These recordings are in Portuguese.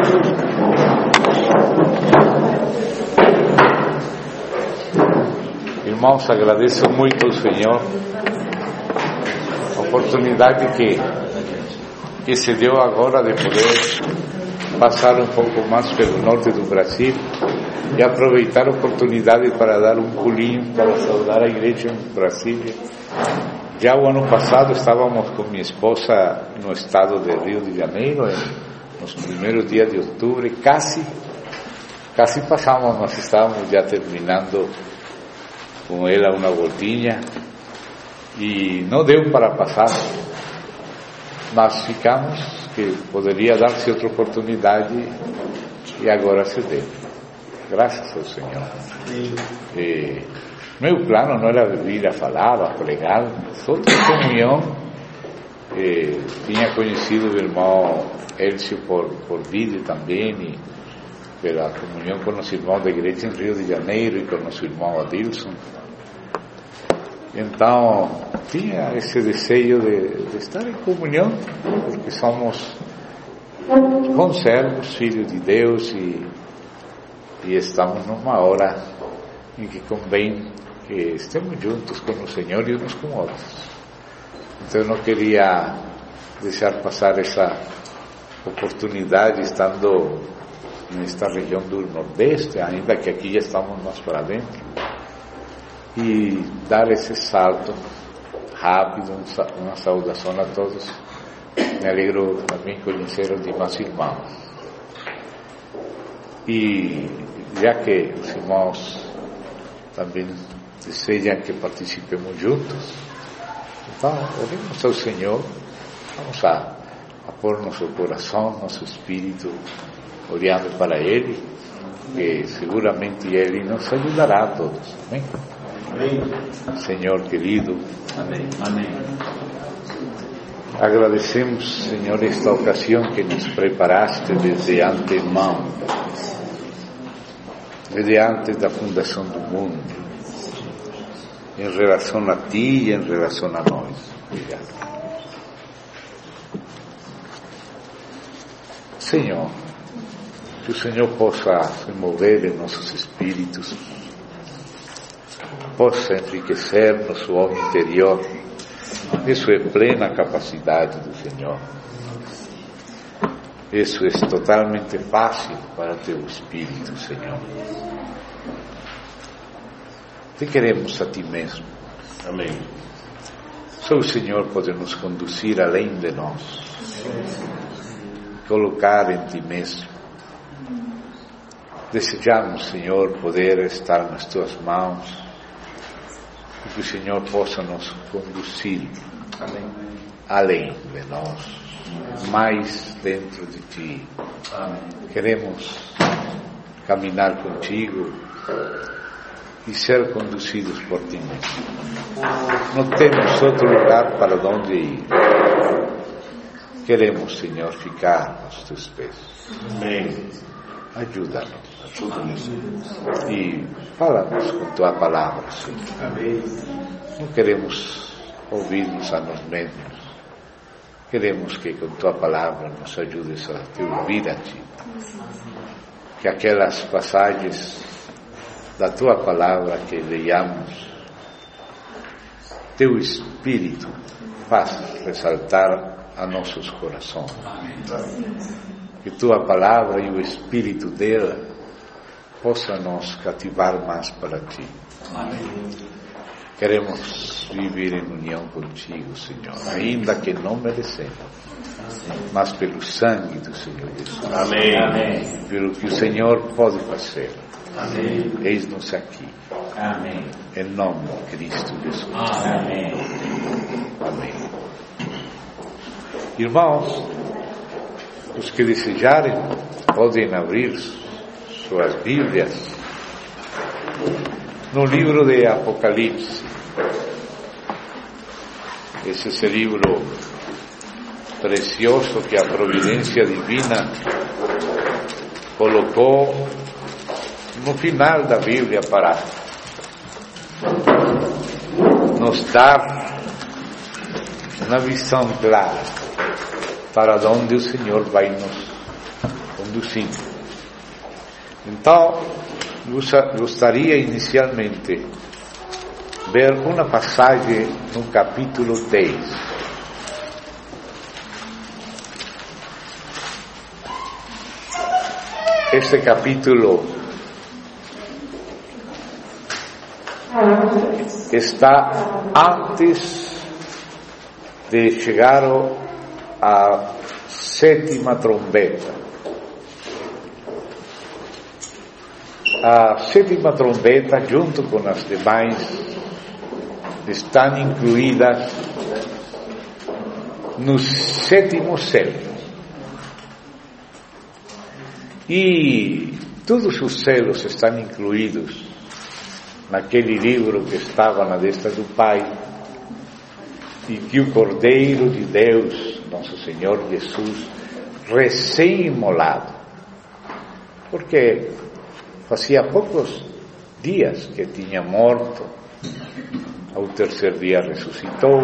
Irmãos, agradeço muito ao Senhor a oportunidade que se deu agora de poder passar um pouco mais pelo norte do Brasil e aproveitar a oportunidade para dar um pulinho para saudar a igreja em Brasília. Já o ano passado estávamos com minha esposa no estado de Rio de Janeiro, nos primeiros dias de outubro, quase passamos, nós estávamos já terminando com ela uma voltinha e não deu para passar, mas ficamos que poderia dar-se outra oportunidade e agora se deu. Graças ao Senhor. Meu plano não era vir a falar, a pregar, só ter comunhão. Tinha conhecido o irmão Elcio por vídeo também, e pela comunhão com os irmãos da igreja em Rio de Janeiro e com o nosso irmão Adilson. Então, tinha esse desejo de estar em comunhão, porque somos conservos, filhos de Deus, e estamos numa hora em que convém que estemos juntos com o Senhor e uns com outros. Então eu não queria deixar passar essa oportunidade estando nesta região do Nordeste, ainda que aqui já estamos mais para dentro, e dar esse salto rápido, uma saudação a todos. Me alegro também conhecer os demais irmãos. E já que os irmãos também desejam que participemos juntos, então oremos ao Senhor, vamos a pôr nosso coração, nosso espírito, olhando para Ele, que seguramente Ele nos ajudará a todos. Amém? Amém. Senhor querido, amém. Amém. Agradecemos, Senhor, esta ocasião que nos preparaste desde antemão, desde antes da fundação do mundo, em relação a Ti e em relação a nós. Obrigado. Senhor, que o Senhor possa se mover em nossos espíritos, possa enriquecer nosso homem interior. Isso é plena capacidade do Senhor. Isso é totalmente fácil para Teu Espírito, Senhor. Te queremos a Ti mesmo. Amém. Só o Senhor pode nos conduzir além de nós. Colocar em Ti mesmo. Desejamos, Senhor, poder estar nas Tuas mãos, e que o Senhor possa nos conduzir além de nós, mais dentro de Ti. Queremos caminhar contigo e ser conduzidos por Ti mesmo. Não temos outro lugar para onde ir. Queremos, Senhor, ficar aos Teus pés. Amém. Ajuda-nos. E fala-nos com Tua palavra, Senhor. Amém. Não queremos ouvir-nos a nós mesmos. Queremos que com Tua palavra nos ajudes a te ouvir a Ti. Que aquelas passagens da Tua palavra que leiamos, Teu Espírito faz ressaltar a nossos corações. Que Tua palavra e o Espírito dela possa nos cativar mais para Ti. Amém. Queremos viver em união contigo, Senhor, ainda que não merecemos, mas pelo sangue do Senhor Jesus. Amém. Amém. Pelo que o Senhor pode fazer. Amém. Eis-nos aqui. Amém. Em nome de Cristo Jesus. Amém. Amém. Irmãos, os que desejarem podem abrir suas Bíblias no livro de Apocalipse. Esse livro precioso que a providência divina colocou no final da Bíblia para nos dar uma visão clara para onde o Senhor vai nos conduzindo. Então, gostaria inicialmente ver uma passagem no capítulo 10. Este capítulo está antes de chegar à sétima trombeta. A sétima trombeta, junto com as demais, estão incluídas no sétimo céu. E todos os céus estão incluídos naquele livro que estava na destra do Pai, e que o Cordeiro de Deus, nosso Senhor Jesus, recém-imolado, porque fazia poucos dias que tinha morto, ao terceiro dia ressuscitou,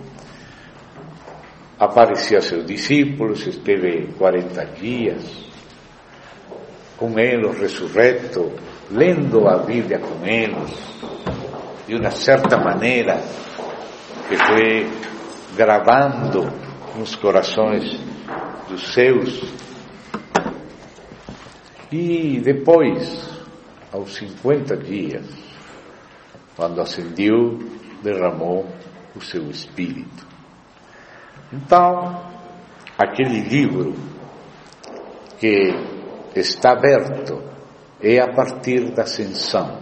apareceu a seus discípulos, esteve 40 dias com eles, ressurreto, lendo a Bíblia com eles, de uma certa maneira que foi gravando nos corações dos seus. E depois, aos 50 dias, quando ascendeu, derramou o seu Espírito. Então, aquele livro que está aberto é a partir da ascensão.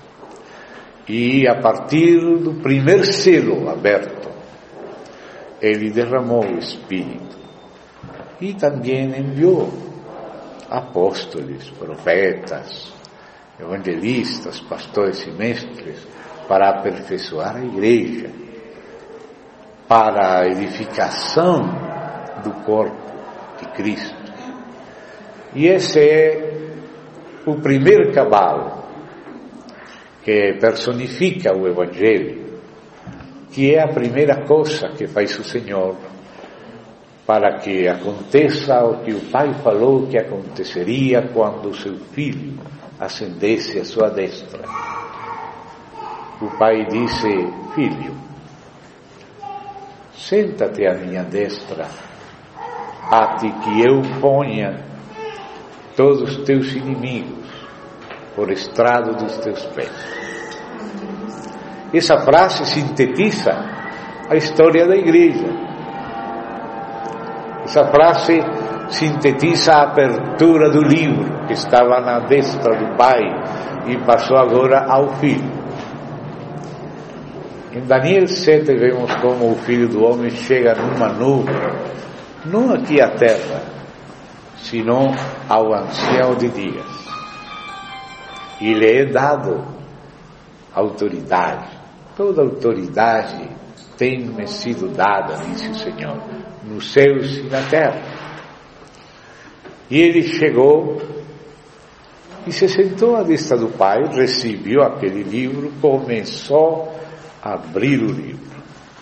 E a partir do primeiro selo aberto, ele derramou o Espírito. E também enviou apóstolos, profetas, evangelistas, pastores e mestres para aperfeiçoar a igreja, para a edificação do corpo de Cristo. E esse é o primeiro cavalo que personifica o Evangelho, que é a primeira coisa que faz o Senhor para que aconteça o que o Pai falou que aconteceria quando o seu Filho ascendesse à sua destra. O Pai disse: Filho, senta-te à minha destra, até que eu ponha todos os teus inimigos por estrado dos teus pés. Essa frase sintetiza a história da igreja. Essa frase sintetiza a abertura do livro que estava na destra do Pai e passou agora ao Filho. Em Daniel 7 vemos como o Filho do Homem chega numa nuvem, não aqui à terra, sino ao ancião de dias. E lhe é dado autoridade. Toda autoridade tem-me sido dada, disse o Senhor, nos céus e na terra. E ele chegou e se sentou à destra do Pai, recebeu aquele livro, começou a abrir o livro.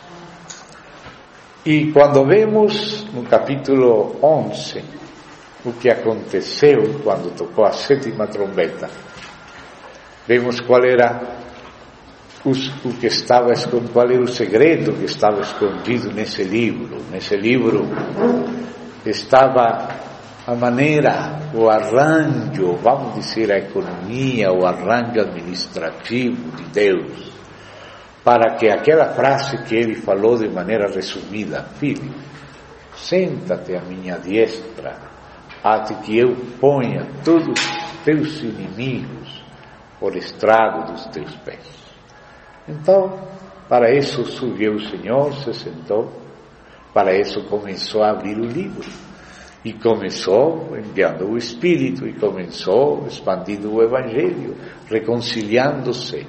E quando vemos no capítulo 11 o que aconteceu quando tocou a sétima trombeta, vemos qual era o que estava escondido, qual era o segredo que estava escondido nesse livro. Nesse livro estava a maneira, o arranjo, vamos dizer a economia, o arranjo administrativo de Deus, para que aquela frase que ele falou de maneira resumida: Filho, senta-te à minha destra, até que eu ponha todos os teus inimigos por estrado dos teus pés. Então, para isso subiu o Senhor, se sentou, para isso começou a abrir o livro, e começou enviando o Espírito, e começou expandindo o Evangelho, reconciliando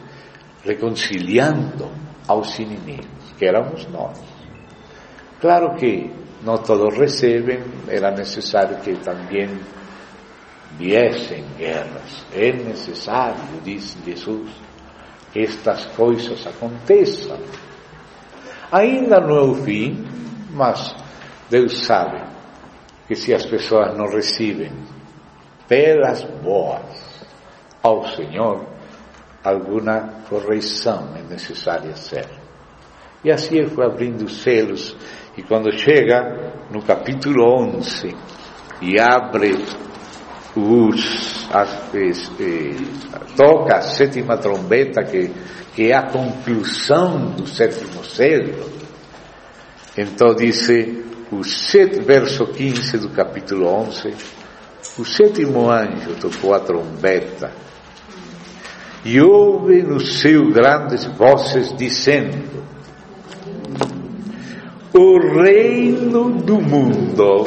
aos inimigos, que éramos nós. Claro que não todos recebem, era necessário que também viessem guerras. É necessário, diz Jesus, que estas coisas aconteçam. Ainda não é o fim, mas Deus sabe que se as pessoas não recebem pelas boas ao Senhor, alguma correção é necessária ser. E assim ele foi abrindo os selos, e quando chega no capítulo 11 e abre toca a sétima trombeta, que é a conclusão do sétimo selo, então diz verso 15 do capítulo 11, o sétimo anjo tocou a trombeta, e houve no céu grandes vozes dizendo: o reino do mundo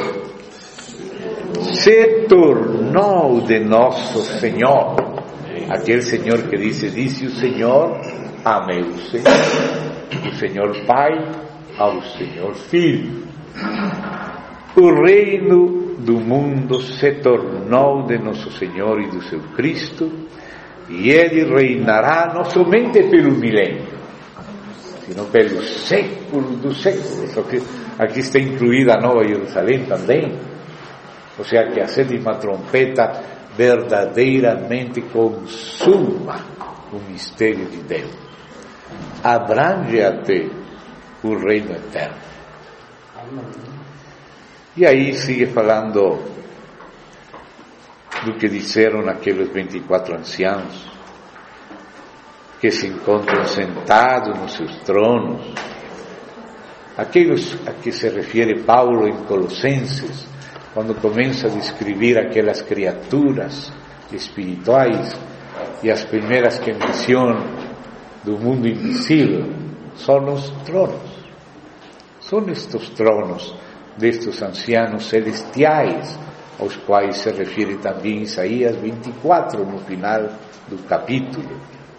se tornou de nosso Senhor. Aquele Senhor que disse o Senhor a meu Senhor, o Senhor Pai ao Senhor Filho. O reino do mundo se tornou de nosso Senhor e do seu Cristo, e ele reinará não somente pelo milênio, sino pelo século dos séculos. Aqui está incluída a Nova Jerusalém também, ou seja, que a sétima trompeta verdadeiramente consuma o mistério de Deus, abrange até o reino eterno. E aí sigue falando do que disseram aqueles 24 anciãos que se encontram sentados nos seus tronos, aqueles a que se refere Paulo em Colossenses, quando começa a descrever aquelas criaturas espirituais, e as primeiras que menciona do mundo invisível são os tronos. São estes tronos destes ancianos celestiais, aos quais se refere também Isaías 24, no final do capítulo.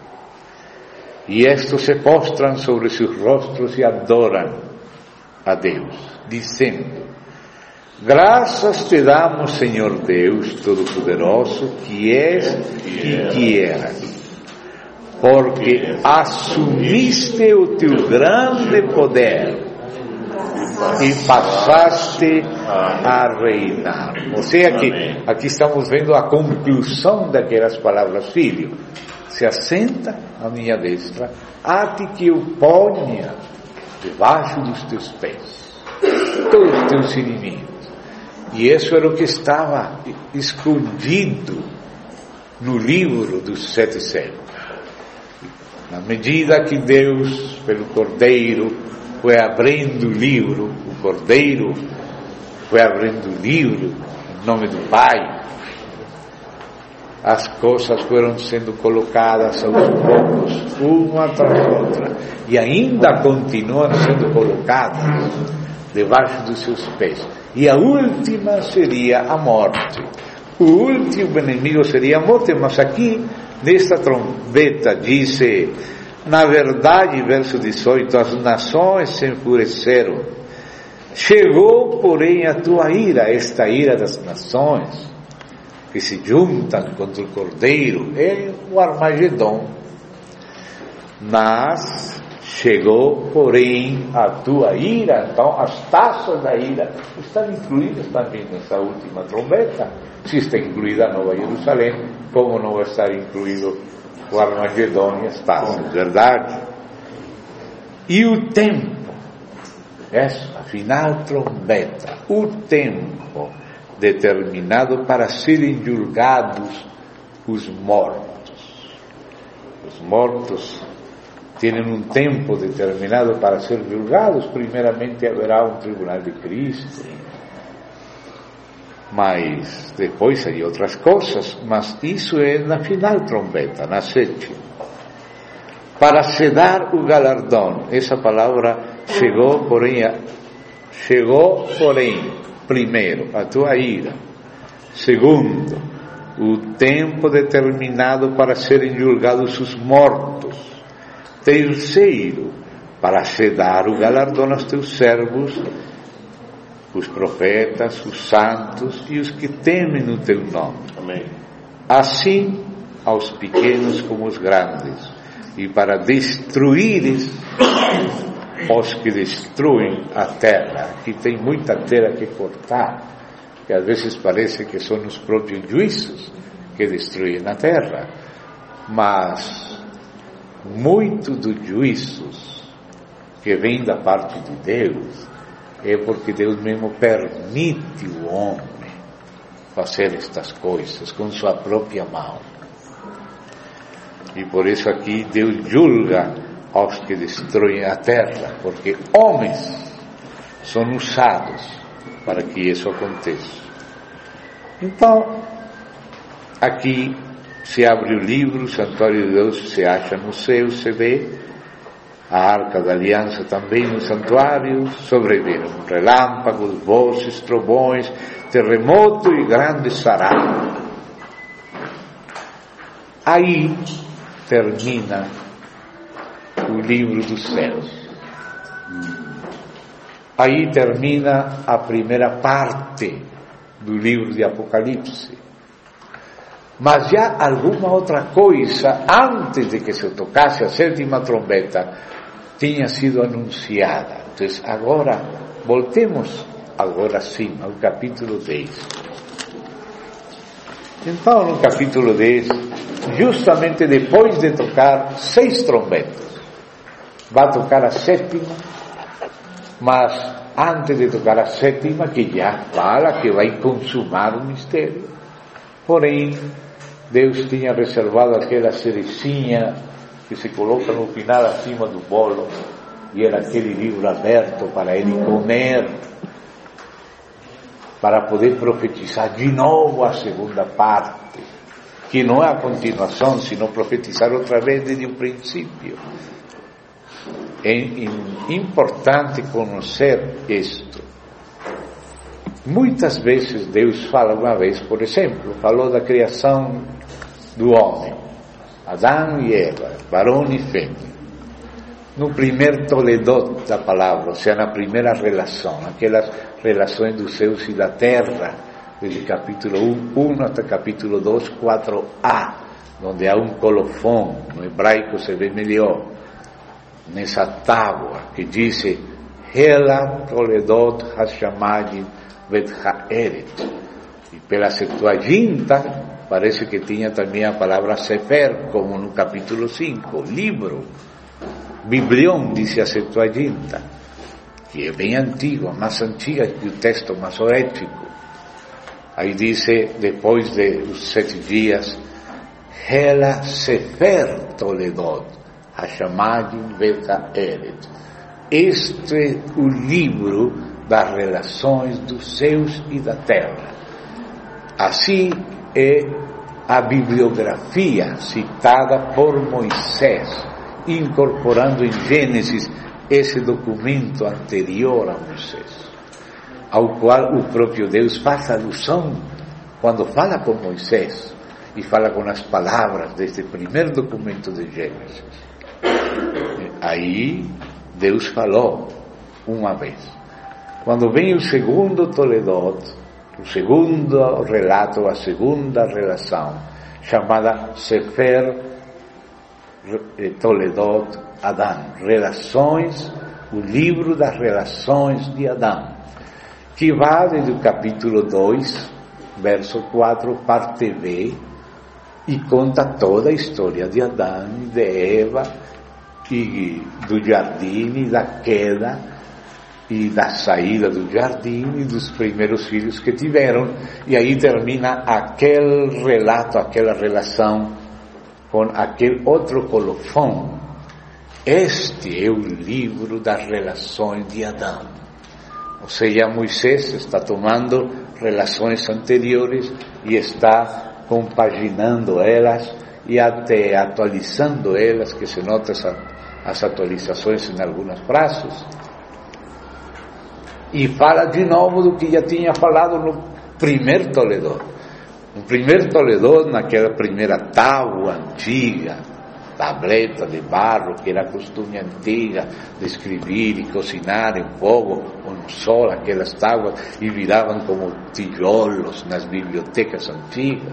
E estes se postram sobre seus rostos e adoram a Deus, dizendo: graças te damos, Senhor Deus Todo-Poderoso, que és e que eras, porque assumiste o teu grande poder e passaste a reinar. Ou seja, aqui estamos vendo a conclusão daquelas palavras: filho, se assenta à minha destra, até que eu ponha debaixo dos teus pés todos os teus inimigos. E isso era o que estava escondido no livro dos 7 séculos. Na medida que Deus, pelo Cordeiro, foi abrindo o livro, o Cordeiro foi abrindo o livro em nome do Pai, as coisas foram sendo colocadas aos poucos, uma tras outra, e ainda continuam sendo colocadas debaixo dos seus pés. E a última seria a morte. O último inimigo seria a morte, mas aqui, nesta trombeta, diz: na verdade, verso 18, as nações se enfureceram. Chegou, porém, a tua ira, esta ira das nações, que se juntam contra o Cordeiro, é o Armagedon. Mas chegou, porém, a tua ira. Então, as taças da ira estão incluídas também nessa última trombeta. Se está incluída a Nova Jerusalém, como não vai estar incluído o Armagedon e as taças, verdade? E o tempo, a final trombeta, o tempo determinado para serem julgados os mortos. Os mortos têm um tempo determinado para ser julgados. Primeiramente haverá um tribunal de Cristo, mas depois haverá outras coisas. Mas isso é na final trombeta, na 7. Para se dar o galardão. Essa palavra chegou, porém, primeiro, a tua ira. Segundo, o tempo determinado para serem julgados os mortos. Terceiro, para se dar o galardão aos teus servos, os profetas, os santos e os que temem o teu nome. Amém. Assim, aos pequenos como os grandes, e para destruires os que destruem a terra. Aqui tem muita terra que cortar, que às vezes parece que são os próprios juízos que destruem a terra, mas muito dos juízos que vêm da parte de Deus é porque Deus mesmo permite o homem fazer estas coisas com sua própria mão. E por isso aqui Deus julga aos que destroem a terra, porque homens são usados para que isso aconteça. Então, aqui se abre o livro, o santuário de Deus se acha no céu, se vê a arca da aliança também no santuário, sobreviveram relâmpagos, vozes, trovões, terremoto e grande sarau. Aí termina o livro dos céus. Aí termina a primeira parte do livro de Apocalipse. Mas já alguma outra coisa, antes de que se tocasse a sétima trombeta, tinha sido anunciada. Então, agora, voltemos agora sim ao capítulo 10. Então, no capítulo 10, justamente depois de tocar 6 trombetas, vai tocar a sétima, mas antes de tocar a sétima, que já fala que vai consumar o mistério, porém, Deus tinha reservado aquela cerecinha que se coloca no final acima do bolo, e era aquele livro aberto para ele comer, para poder profetizar de novo a segunda parte, que não é a continuação, sino profetizar outra vez desde o princípio. É importante conhecer isto. Muitas vezes Deus fala uma vez, por exemplo, falou da criação do homem, Adão e Eva, varão e fêmea. No primeiro toledot da palavra, ou seja, na primeira relação, aquelas relações dos céus e da terra, desde capítulo 1 até capítulo 2, 4a, onde há um colofão, no hebraico se vê melhor, nessa tábua que diz Hela toledot hashamayim vet ha'eret. E pela Septuaginta parece que tinha também a palavra sefer, como no capítulo 5, livro. Biblion, diz a Septuaginta, que é bem antiga, mais antiga que o texto masorético. Aí diz, depois dos 7 dias, Hela sefer toledot hashamayim vet ha'eret. Este é o livro das relações dos céus e da terra. Assim é a bibliografia citada por Moisés, incorporando em Gênesis esse documento anterior a Moisés, ao qual o próprio Deus faz alusão quando fala com Moisés e fala com as palavras deste primeiro documento de Gênesis. Aí Deus falou uma vez. Quando vem o segundo toledot, o segundo relato, a segunda relação, chamada Sefer Toledot Adão, relações, o livro das relações de Adão, que vai desde o capítulo 2, verso 4, parte B, e conta toda a história de Adão e de Eva, e do jardim, e da queda, e da saída do jardim, e dos primeiros filhos que tiveram, e aí termina aquele relato, aquela relação com aquele outro colofão. Este é o livro das relações de Adão. Ou seja, Moisés está tomando relações anteriores e está compaginando elas e até atualizando elas, que se nota as atualizações em algumas frases, e fala de novo do que já tinha falado no primeiro toledot. No primeiro toledot, naquela primeira tábua antiga, tableta de barro, que era costume antiga de escrever e cozinhar em fogo ou no sol, aquelas tábuas, e viravam como tijolos nas bibliotecas antigas.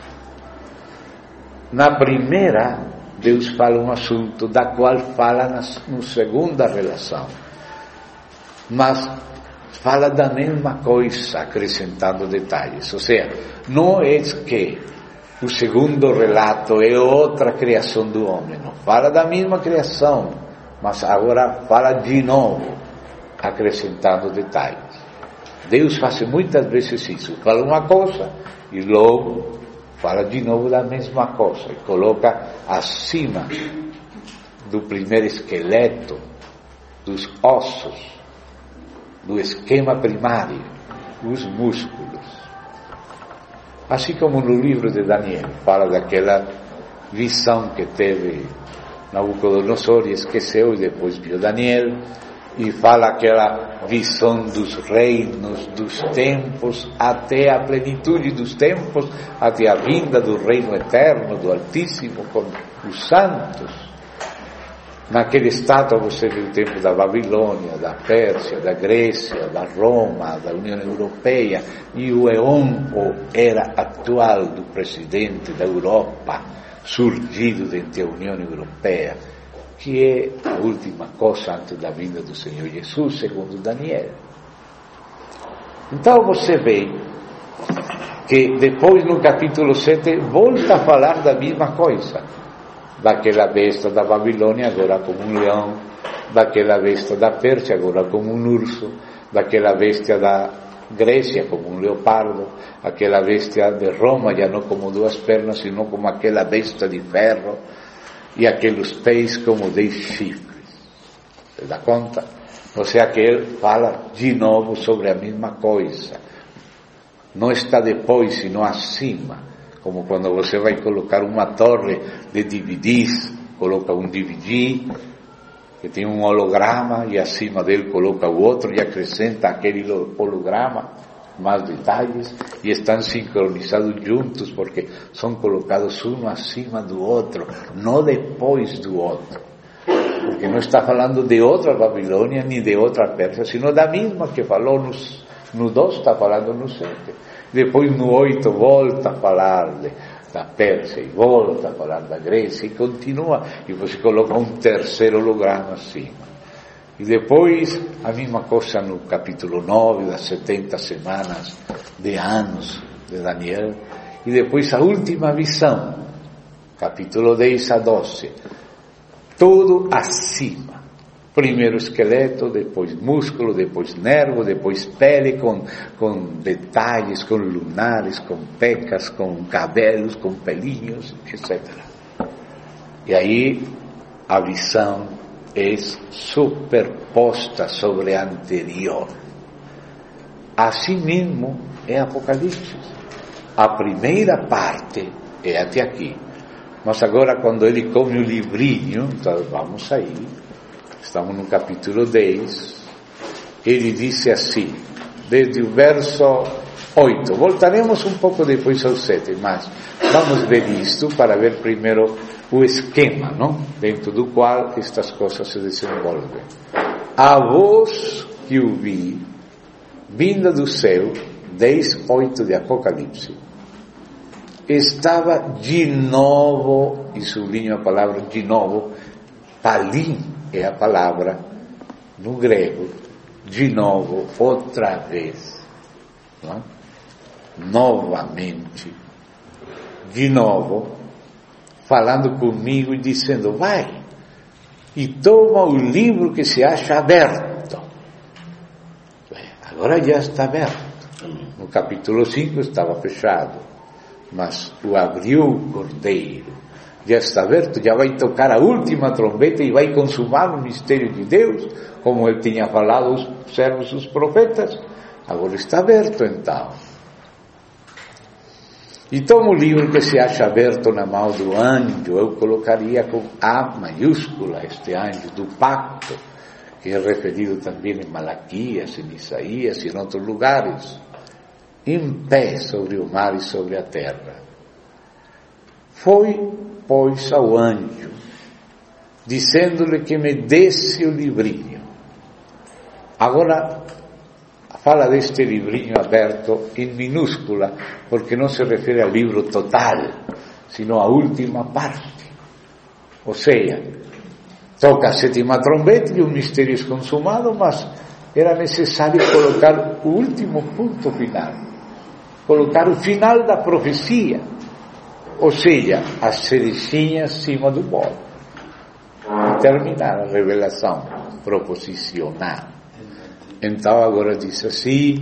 Na primeira, Deus fala um assunto da qual fala na segunda relação. Mas fala da mesma coisa, acrescentando detalhes. Ou seja, não é que o segundo relato é outra criação do homem, não. Fala da mesma criação, mas agora fala de novo, acrescentando detalhes. Deus faz muitas vezes isso, fala uma coisa e logo fala de novo da mesma coisa e coloca acima do primeiro esqueleto, dos ossos, do esquema primário, os músculos. Assim como no livro de Daniel, fala daquela visão que teve Nabucodonosor e esqueceu, e depois viu Daniel, e fala aquela visão dos reinos, dos tempos, até a plenitude dos tempos, até a vinda do reino eterno, do Altíssimo, com os santos. Naquele estado você vê o tempo da Babilônia, da Pérsia, da Grécia, da Roma, da União Europeia, e o éon, ou era atual do presidente da Europa, surgido dentro da União Europeia, que é a última coisa antes da vinda do Senhor Jesus, segundo Daniel. Então você vê que depois no capítulo 7 volta a falar da mesma coisa, daquela besta da Babilônia agora como um leão, daquela besta da Pérsia agora como um urso, daquela bestia da Grécia como um leopardo, aquela bestia de Roma já não como duas pernas, sino como aquela besta de ferro, e aqueles pés como 10 chifres. Você dá conta? Ou seja, que ele fala de novo sobre a mesma coisa. Não está depois, sino acima. Como quando você vai colocar uma torre de DVDs, coloca um DVD que tem um holograma e acima dele coloca o outro e acrescenta aquele holograma, mais detalhes, e estão sincronizados juntos porque são colocados um acima do outro, não depois do outro, porque não está falando de outra Babilônia nem de outra Pérsia, sino da mesma que falou no 2, está falando no 7. Depois no 8 volta a falar da Pérsia e volta a falar da Grécia e continua, e você coloca um terceiro holograma acima. E depois a mesma coisa no capítulo 9, das 70 semanas de anos de Daniel. E depois a última visão, capítulo 10 a 12. Tudo acima. Primeiro esqueleto, depois músculo, depois nervo, depois pele com detalhes, com lunares, com pecas, com cabelos, com pelinhos, etc. E aí a visão é superposta sobre a anterior. Assim mesmo é Apocalipse. A primeira parte é até aqui. Mas agora quando ele come o livrinho, então vamos aí, estamos no capítulo 10, ele disse assim, desde o verso 8, voltaremos um pouco depois ao 7, mas vamos ver isto para ver primeiro o esquema, não? Dentro do qual estas coisas se desenvolvem. A voz que ouvi, vinda do céu, 10:8 de Apocalipse, estava de novo, e sublinho a palavra de novo, palim é a palavra no grego, de novo, outra vez, não? Novamente, de novo, falando comigo e dizendo, vai, e toma o livro que se acha aberto. Agora já está aberto. No capítulo 5 estava fechado, mas o abriu o Cordeiro. Já está aberto, já vai tocar a última trombeta e vai consumar o mistério de Deus, como ele tinha falado aos servos dos profetas. Agora está aberto então. E toma o livro que se acha aberto na mão do anjo, eu colocaria com A maiúscula, este anjo do pacto, que é referido também em Malaquias, em Isaías e em outros lugares, em pé sobre o mar e sobre a terra. Foi, pois, ao anjo, dizendo-lhe que me desse o livrinho. Agora, fala deste livrinho aberto em minúscula, porque não se refere ao livro total, sino à última parte. Ou seja, toca a sétima trombeta e o mistério é consumado, mas era necessário colocar o último ponto final, colocar o final da profecia, ou seja, a cerecinha acima do bolo, e terminar a revelação proposicional. Então agora diz assim: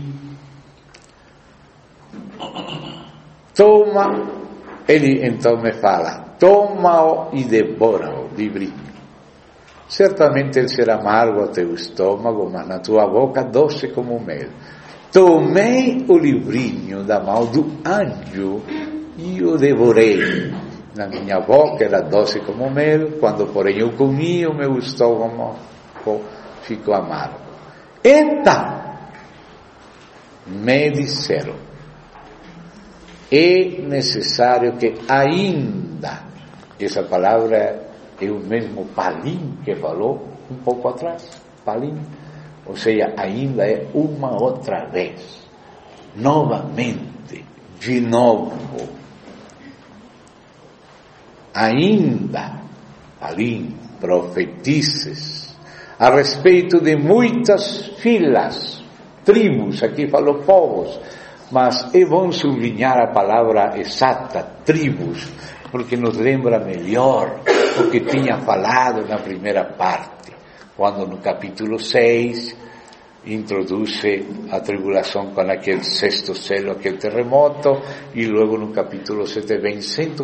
toma, ele então me fala, toma-o e devora-o, livrinho. Certamente ele será amargo ao teu estômago, mas na tua boca doce como mel. Tomei o livrinho da mão do anjo e o devorei. Na minha boca era doce como mel, quando porém eu comi, o meu estômago ficou amargo. Então, me disseram, é necessário que ainda, essa palavra é o mesmo Palim que falou um pouco atrás, Palim, ou seja, ainda é uma outra vez, novamente, de novo, ainda, Palim, profetices, a respeito de muitas filas, tribos, aqui falou povos, mas é bom sublinhar a palavra exata, tribos, porque nos lembra melhor o que tinha falado na primeira parte, quando no capítulo 6 introduz a tribulação com aquele sexto selo, aquele terremoto, e logo no capítulo 7 vem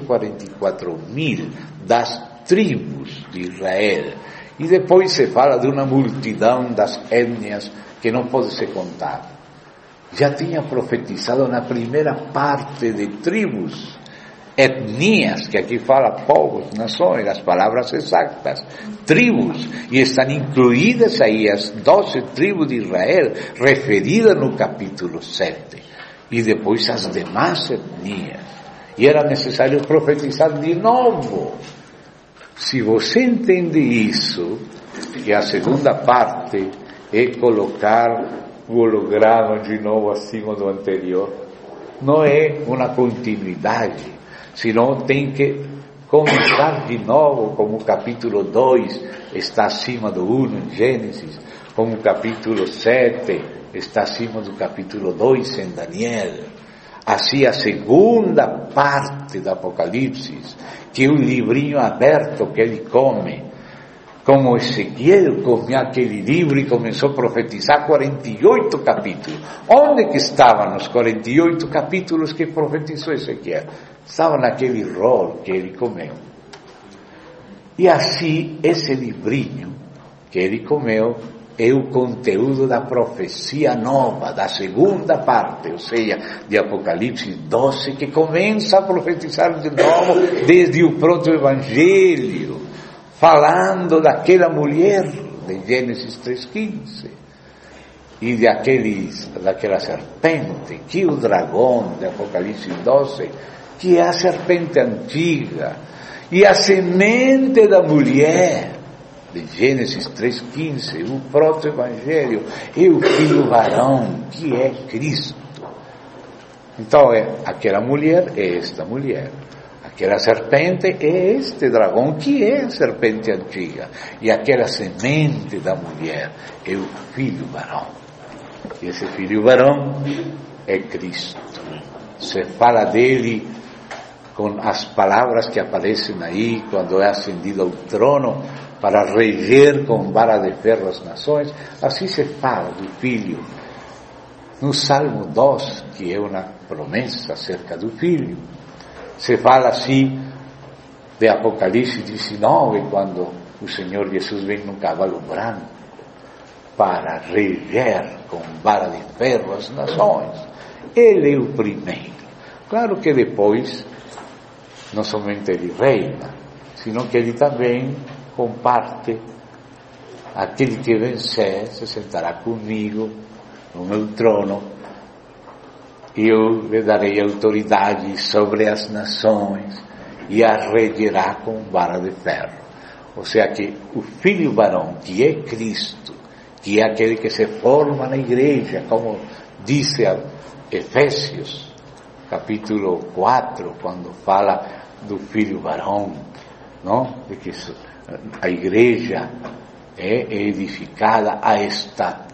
144.000 das tribos de Israel, e depois se fala de uma multidão das etnias que não pode ser contada. Já tinha profetizado na primeira parte de tribos, etnias, que aqui fala povos, nações, as palavras exatas, tribos, e estão incluídas aí as 12 tribos de Israel, referidas no capítulo 7, e depois as demais etnias, e era necessário profetizar de novo. Se você entende isso, que a segunda parte é colocar o holograma de novo acima do anterior, não é uma continuidade, senão tem que começar de novo, como o capítulo 2 está acima do 1 em Gênesis, como o capítulo 7 está acima do capítulo 2 em Daniel. Assim a segunda parte do Apocalipse, que é o livrinho aberto que ele come, como Ezequiel comeu aquele livro e começou a profetizar 48 capítulos. Onde que estavam os 48 capítulos que profetizou Ezequiel? Estavam naquele rolo que ele comeu. E assim, esse livrinho que ele comeu é o conteúdo da profecia nova, da segunda parte, ou seja, de Apocalipse 12, que começa a profetizar de novo desde o proto-evangelho, falando daquela mulher de Gênesis 3:15 e daquela serpente, que é o dragão de Apocalipse 12, que é a serpente antiga, e a semente da mulher de Gênesis 3:15, o proto-evangelho, e o filho varão, que é Cristo. Então, aquela mulher é esta mulher. Aquela serpente é este dragão, que é a serpente antiga. E aquela semente da mulher é o filho varão. E esse filho varão é Cristo. Se fala dele com as palavras que aparecem aí, quando é ascendido ao trono, para reger com vara de ferro as nações. Assim se fala do filho. No Salmo 2, que é uma promessa acerca do filho, se fala assim de Apocalipse 19, quando o Senhor Jesus vem num cavalo branco para reger com vara de ferro as nações. Ele é o primeiro. Claro que depois, não somente ele reina, sino que ele também comparte. Aquele que vencer se sentará comigo no meu trono, e eu lhe darei autoridade sobre as nações, e as regerá com vara de ferro. Ou seja, que o filho varão, que é Cristo, que é aquele que se forma na igreja, como disse Efésios, capítulo 4, quando fala do filho varão, não? De que a igreja é edificada à estatura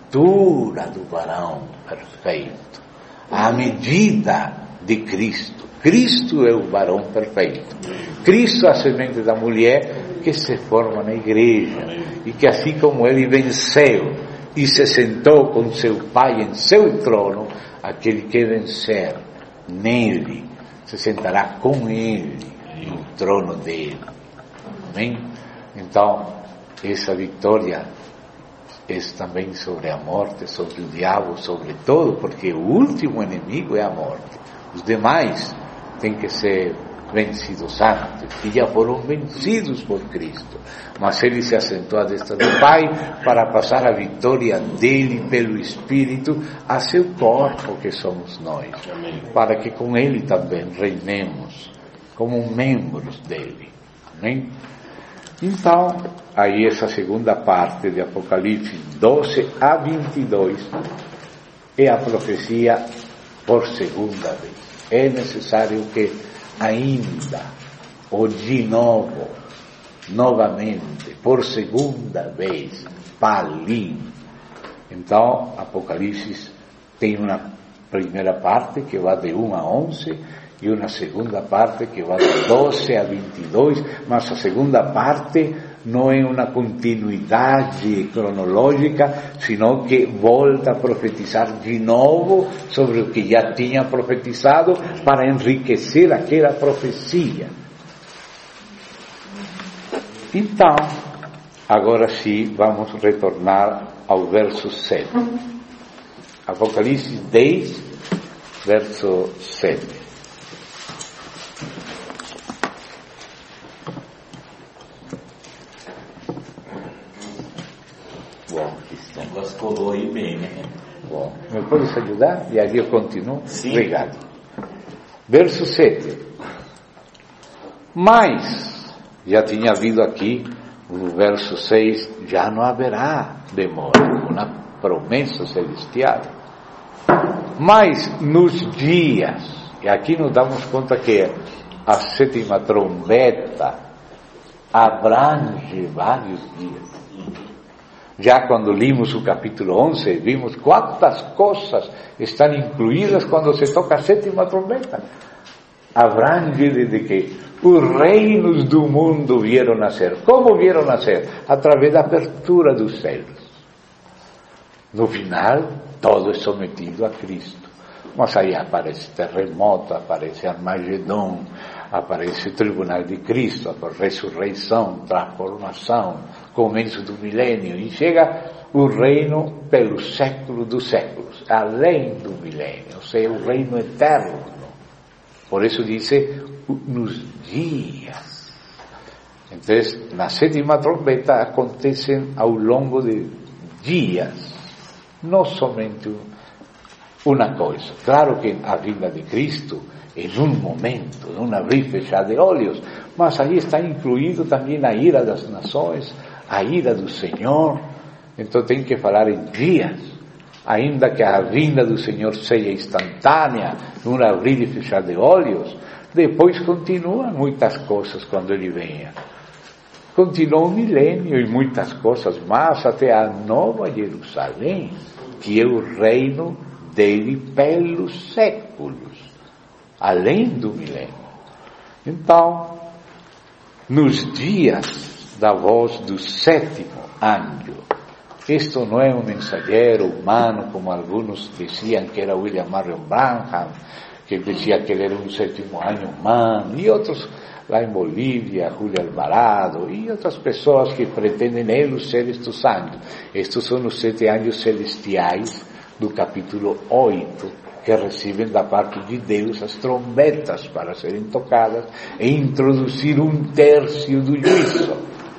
estatura do varão perfeito, à medida de Cristo. Cristo é o varão perfeito. Cristo é a semente da mulher que se forma na igreja e que, assim como ele venceu e se sentou com seu Pai em seu trono, aquele que vencer nele se sentará com ele no trono dele. Amém? Então, essa vitória é também sobre a morte, sobre o diabo, sobre todo, porque o último inimigo é a morte. Os demais têm que ser vencidos antes, que já foram vencidos por Cristo. Mas ele se assentou à destra do Pai para passar a vitória dele pelo Espírito a seu corpo, que somos nós. Amém. Para que com ele também reinemos como membros dele. Amém? Então, aí essa segunda parte de Apocalipse 12 a 22 é a profecia por segunda vez. É necessário que ainda, ou de novo, novamente, por segunda vez, palim. Então, Apocalipse tem uma primeira parte que vai de 1 a 11 e uma segunda parte que vai de 12 a 22, mas a segunda parte não é uma continuidade cronológica, sino que volta a profetizar de novo sobre o que já tinha profetizado para enriquecer aquela profecia. Então, agora sim, vamos retornar ao verso 7. Apocalipse 10, verso 7. Colou aí bem, né? Bom, me pode ajudar? E aí eu continuo? Sim. Obrigado. Verso 7. Mas, já tinha havido aqui, no verso 6, já não haverá demora, uma promessa celestial. Mas, nos dias, e aqui nos damos conta que a sétima trombeta abrange vários dias. Já quando limos o capítulo 11, vimos quantas coisas estão incluídas quando se toca a sétima trombeta. Abrange desde que os reinos do mundo vieram nascer. Como vieram nascer? Através da abertura dos céus. No final, todo é sometido a Cristo. Mas aí aparece terremoto, aparece Armagedon, aparece o tribunal de Cristo, a ressurreição, transformação, começo do milênio, e chega o reino pelo século dos séculos, além do milênio, ou seja, o reino eterno. Por isso diz, nos dias. Então, na sétima trombeta acontecem ao longo de dias, não somente uma coisa. Claro que a vinda de Cristo em um momento, num abrir e fechar de olhos, mas aí está incluído também a ira das nações, a ira do Senhor. Então tem que falar em dias, ainda que a vinda do Senhor seja instantânea, num abrir e fechar de olhos, depois continuam muitas coisas quando Ele venha. Continua o milênio e muitas coisas mais, até a Nova Jerusalém, que é o reino dele pelos séculos, além do milênio. Então, nos dias da voz do sétimo anjo, isto não é um mensageiro humano, como alguns diziam que era William Marion Branham, que dizia que ele era um sétimo anjo humano, e outros lá em Bolívia, Julio Alvarado, e outras pessoas que pretendem eles ser estes anjos. Estes são os 7 anjos celestiais do capítulo 8, que recebem da parte de Deus as trombetas para serem tocadas e introduzir 1/3 do juízo.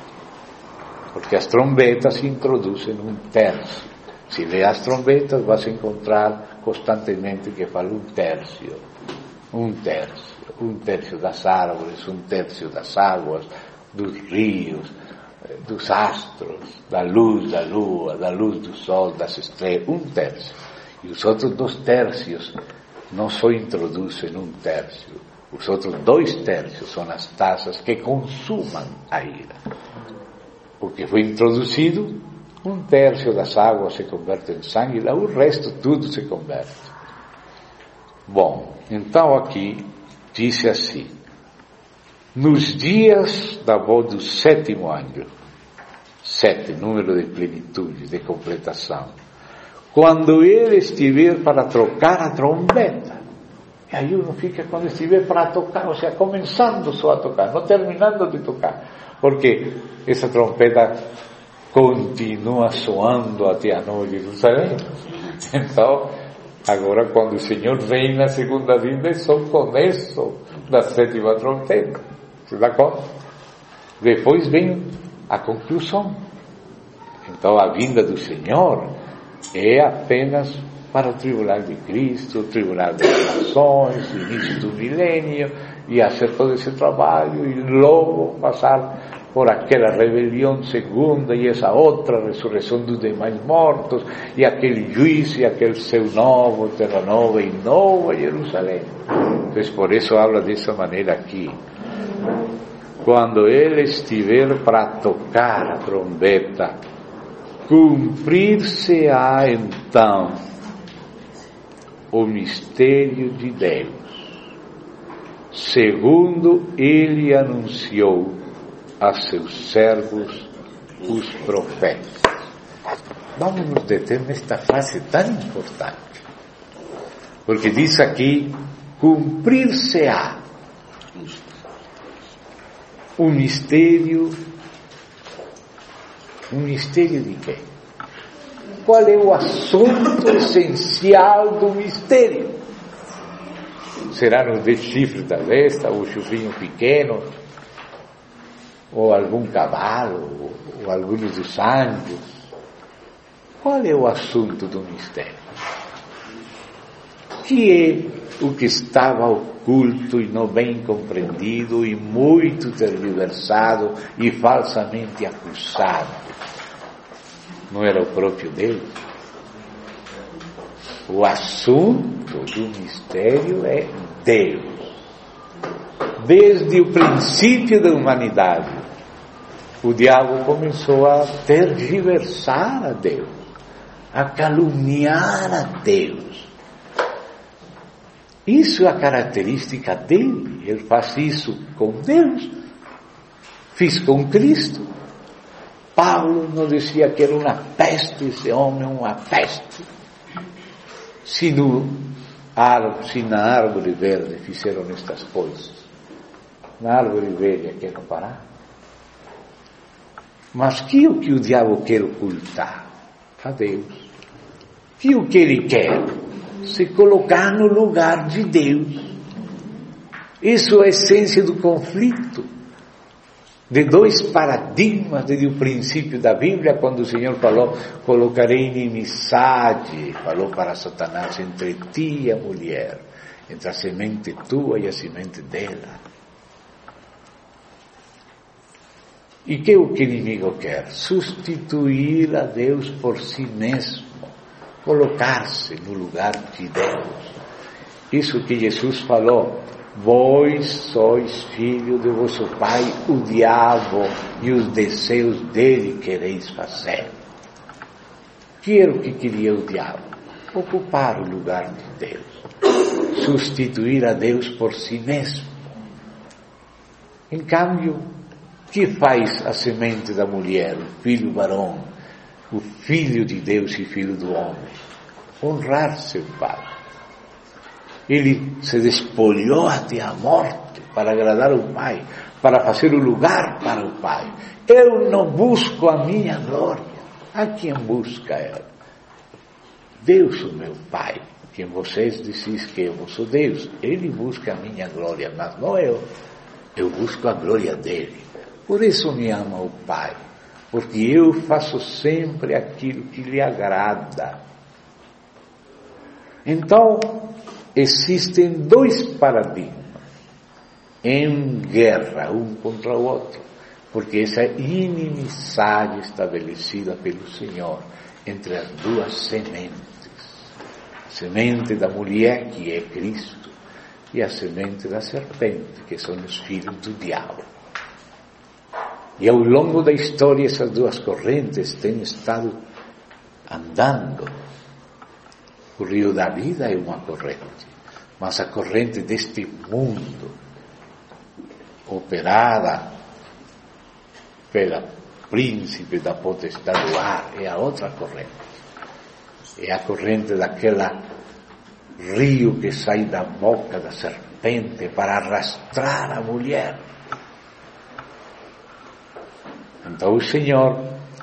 Porque as trombetas introduzem 1/3. Se lê as trombetas, vas encontrar constantemente que fala 1/3. 1/3. 1/3 das árvores, 1/3 das águas, dos rios, dos astros, da luz da lua, da luz do sol, das estrelas, 1/3. E os outros 2/3 não só introduzem 1/3, os outros 2/3 são as taças que consumam a ira. Porque foi introduzido Um terço das águas se converte em sangue, lá o resto tudo se converte. Bom, então aqui disse assim: nos dias da voz do 7º anjo, 7, número de plenitude, de completação, quando ele estiver para trocar a trombeta, e aí uno fica quando estiver para tocar, ou seja, começando só a tocar, não terminando de tocar, porque essa trombeta continua soando até a Nova Jerusalém. Então, agora quando o Senhor vem na segunda vinda, é só o começo da 7ª trombeta. Você dá conta? Depois vem a conclusão. Então a vinda do Senhor é apenas para o tribunal de Cristo, o tribunal das nações, o início do milênio, e fazer todo esse trabalho, e logo passar por aquela rebelião segunda, e essa outra ressurreição dos demais mortos, e aquele juízo, e aquele céu novo, terra nova e nova Jerusalém. Então por isso habla dessa maneira aqui. Quando ele estiver para tocar a trombeta, cumprir-se-á então o mistério de Deus, segundo ele anunciou a seus servos, os profetas. Vamos nos deter nesta frase tão importante, porque diz aqui, cumprir-se-á um mistério de quê? Qual é o assunto essencial do mistério? Será nos 10 chifres da besta, ou o chifrinho pequeno, ou algum cavalo, ou alguns dos anjos? Qual é o assunto do mistério? Que é o que estava oculto e não bem compreendido e muito tergiversado e falsamente acusado? Não era o próprio Deus? O assunto do mistério é Deus. Desde o princípio da humanidade, o diabo começou a tergiversar a Deus, a caluniar a Deus. Isso é a característica dele. Ele faz isso com Deus, fez com Cristo. Paulo nos dizia que era uma peste, esse homem, uma peste. Se na árvore verde fizeram estas coisas, na árvore velha quer parar. Mas que é o que o diabo quer ocultar? A Deus. Que é o que ele quer? Se colocar no lugar de Deus. Isso é a essência do conflito de 2 paradigmas desde o princípio da Bíblia, quando o Senhor falou, colocarei inimizade, falou para Satanás, entre ti e a mulher, entre a semente tua e a semente dela. E que é o que o inimigo quer? Substituir a Deus por si mesmo, colocar-se no lugar de Deus. Isso que Jesus falou, vós sois filho de vosso pai, o diabo, e os desejos dele quereis fazer. Que era o que queria o diabo? Ocupar o lugar de Deus, substituir a Deus por si mesmo. Em cambio, que faz a semente da mulher, o filho varão, o filho de Deus e filho do homem? Honrar seu pai. Ele se despolhou até a morte para agradar o Pai, para fazer o lugar para o Pai. Eu não busco a minha glória. A quem busca ela? Deus, o meu Pai, quem vocês dizem que é vosso Deus. Ele busca a minha glória, mas não eu. Eu busco a glória dele. Por isso me ama o Pai, porque eu faço sempre aquilo que lhe agrada. Então, existem 2 paradigmas em guerra, um contra o outro, porque essa inimizade estabelecida pelo Senhor entre as 2 sementes, a semente da mulher, que é Cristo, e a semente da serpente, que são os filhos do diabo. E ao longo da história essas duas correntes têm estado andando. O rio da vida é uma corrente, mas a corrente deste mundo, operada pelo príncipe da potestade do ar, é a outra corrente. É a corrente daquela rio que sai da boca da serpente para arrastrar a mulher. Então o Senhor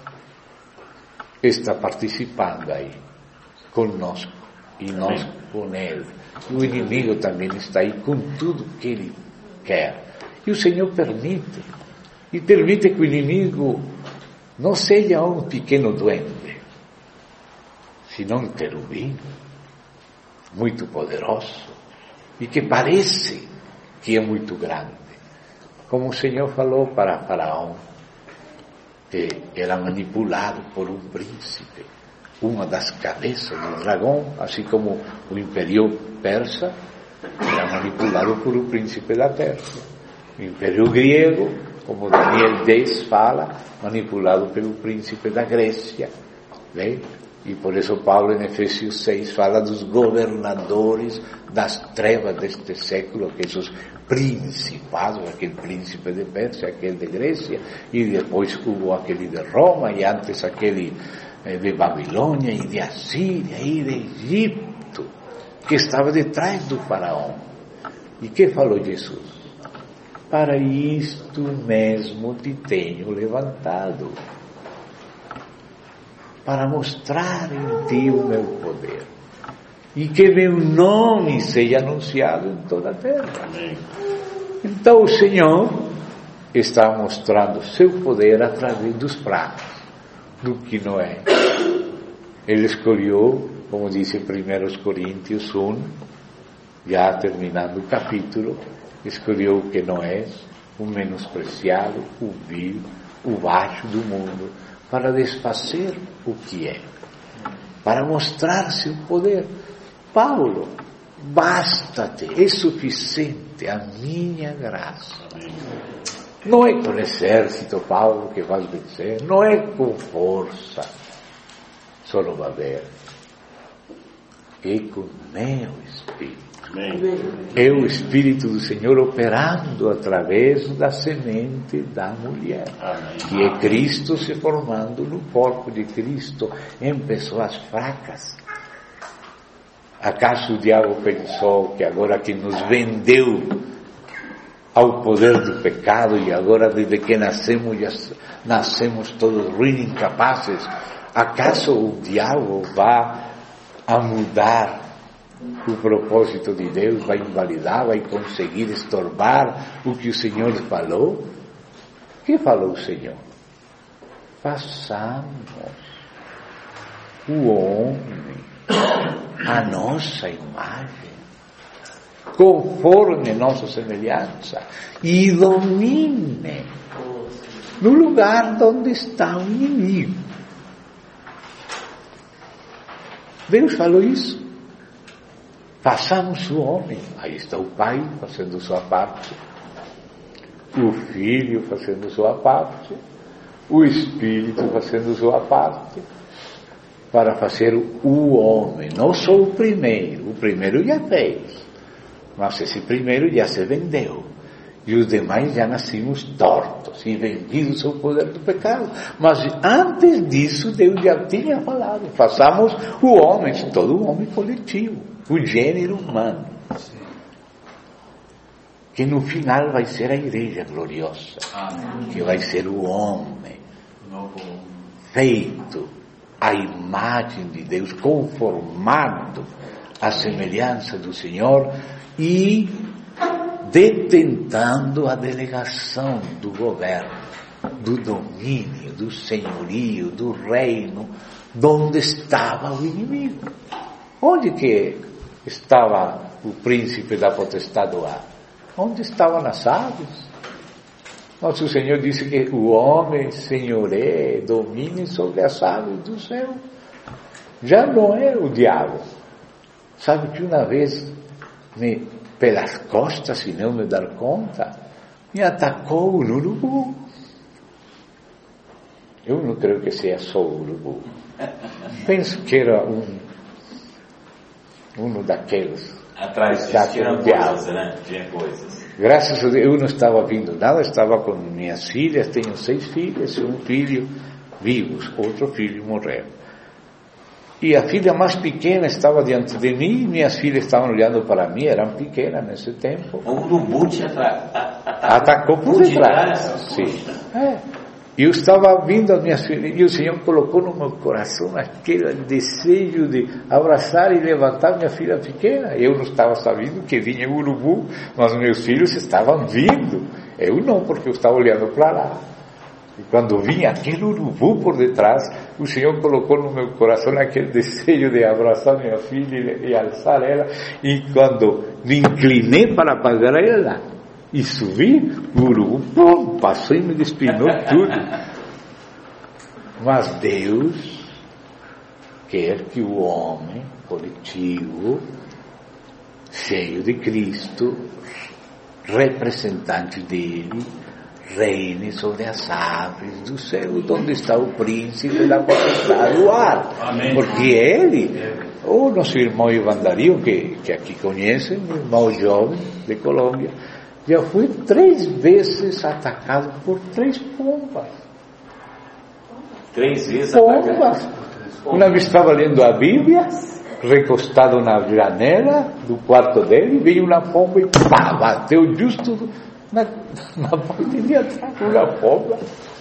está participando aí conosco e nós com Ele. O inimigo também está aí com tudo que Ele quer. E o Senhor permite. E permite que o inimigo não seja um pequeno duende, senão um querubim muito poderoso e que parece que é muito grande. Como o Senhor falou para Faraó, que era manipulado por um príncipe, uma das cabeças do dragão, assim como o Império Persa era manipulado por um príncipe da Pérsia. O Império Grego, como Daniel 10 fala, manipulado pelo príncipe da Grécia, né? E por isso Paulo em Efésios 6 fala dos governadores das trevas deste século, que esses principados, aquele príncipe de Pérsia, aquele de Grécia, e depois houve aquele de Roma, e antes aquele de Babilônia, e de Assíria, e de Egito, que estava detrás do faraó. E que falou Jesus? Para isto mesmo te tenho levantado, para mostrar em ti o meu poder, e que meu nome seja anunciado em toda a terra. Então o Senhor está mostrando seu poder através dos pratos, do que não é. Ele escolheu, como diz em 1 Coríntios 1, já terminando o capítulo, escolheu o que não é, o menospreciado, o vil, o baixo do mundo, para desfazer o que é, para mostrar seu poder. Paulo, basta-te, é suficiente a minha graça. Não é com exército, Paulo, que vais vencer, não é com força, só não vai haver, é com meu Espírito. É o Espírito do Senhor operando através da semente da mulher, que é Cristo se formando no corpo de Cristo em pessoas fracas. Acaso o diabo pensou que agora que nos vendeu ao poder do pecado e agora desde que nascemos já nascemos todos ruins, incapazes, acaso o diabo vai a mudar o propósito de Deus, vai invalidar, vai conseguir estorbar o que o Senhor falou? O que falou o Senhor? Façamos o homem a nossa imagem, conforme nossa semelhança, e domine no lugar onde está o inimigo. Deus falou isso. Façamos o homem. Aí está o Pai fazendo sua parte, o Filho fazendo sua parte, o Espírito fazendo sua parte, para fazer o homem. Não só o primeiro já fez, mas esse primeiro já se vendeu, e os demais já nascimos tortos e vendidos ao poder do pecado. Mas antes disso Deus já tinha falado, façamos o homem, todo o homem coletivo, o gênero humano, que no final vai ser a igreja gloriosa, que vai ser o homem feito à imagem de Deus, conformado à semelhança do Senhor e detentando a delegação do governo, do domínio, do senhorio, do reino, onde estava o inimigo. Onde que estava o príncipe da potestade do ar? Onde estavam as aves? Nosso Senhor disse que o homem senhoreia, domine sobre as aves do céu. Já não é o diabo. Sabe que uma vez, pelas costas, se não me dar conta, me atacou o urubu. Eu não creio que seja só o urubu. Penso que era um daqueles. Atrás tinha coisas, né? Tinha coisas. Graças a Deus eu não estava vindo nada, estava com minhas filhas, tenho 6 filhas, um filho vivos, outro filho morreu. E a filha mais pequena estava diante de mim, minhas filhas estavam olhando para mim, eram pequenas nesse tempo. O urubu te atacou por detrás. Sim. E eu estava vindo as minhas filhas, e o Senhor colocou no meu coração aquele desejo de abraçar e levantar minha filha pequena. Eu não estava sabendo que vinha o urubu, mas meus filhos estavam vindo. Eu não, porque eu estava olhando para lá. E quando vinha aquele urubu por detrás, o Senhor colocou no meu coração aquele desejo de abraçar minha filha e alçar ela. E quando me inclinei para apagar ela e subi, o urubu pum, passou e me despinou tudo. Mas Deus quer que o homem coletivo, cheio de Cristo, representante dele, reine sobre as aves do céu, onde está o príncipe da potestade do ar. Amém. Porque ele, o nosso irmão Ivan Dario, que aqui conhecem, meu irmão jovem de Colômbia, já foi 3 vezes atacado por 3 pombas. 3 vezes pombas. Uma vez estava lendo a Bíblia, recostado na janela do quarto dele, veio uma pomba e pá, bateu justo na parte de atrás, uma pomba.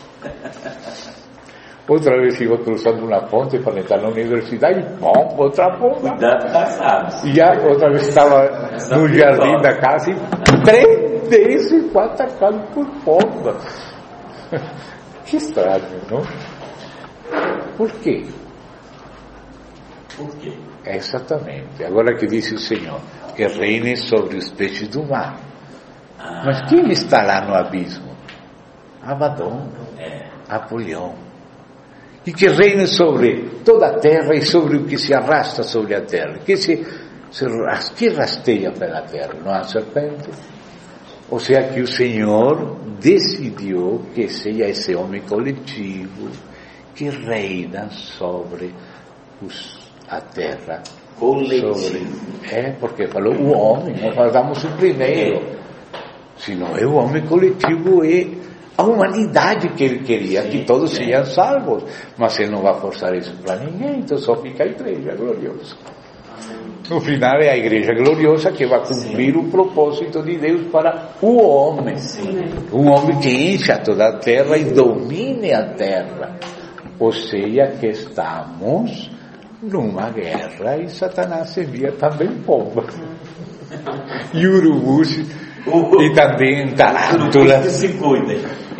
Outra vez iba cruzando uma ponte para entrar na universidade e pom, outra pomba. E já outra vez estava no jardim da casa e 3 vezes foi atacado por pomba. Que estranho, não? Por quê? Por quê? Exatamente. Agora que disse o Senhor, que reine sobre os peixes do mar. Mas quem está lá no abismo? Abaddon, Apolion. E que reine sobre toda a terra e sobre o que se arrasta sobre a terra. Que rasteia pela terra, não há serpente? Ou seja, que o Senhor decidiu que seja esse homem coletivo que reina sobre a terra. Coletivo. Porque falou o homem, nós falamos o primeiro. Se não é o homem coletivo, é a humanidade que ele queria, que todos sejam salvos. Mas ele não vai forçar isso para ninguém, então só fica a igreja gloriosa. No final é a igreja gloriosa que vai cumprir o propósito de Deus para o homem. Um homem que encha toda a terra e domine a terra. Ou seja, que estamos numa guerra e Satanás envia também pomba. E urubus e também tarântulas. Se cuidem.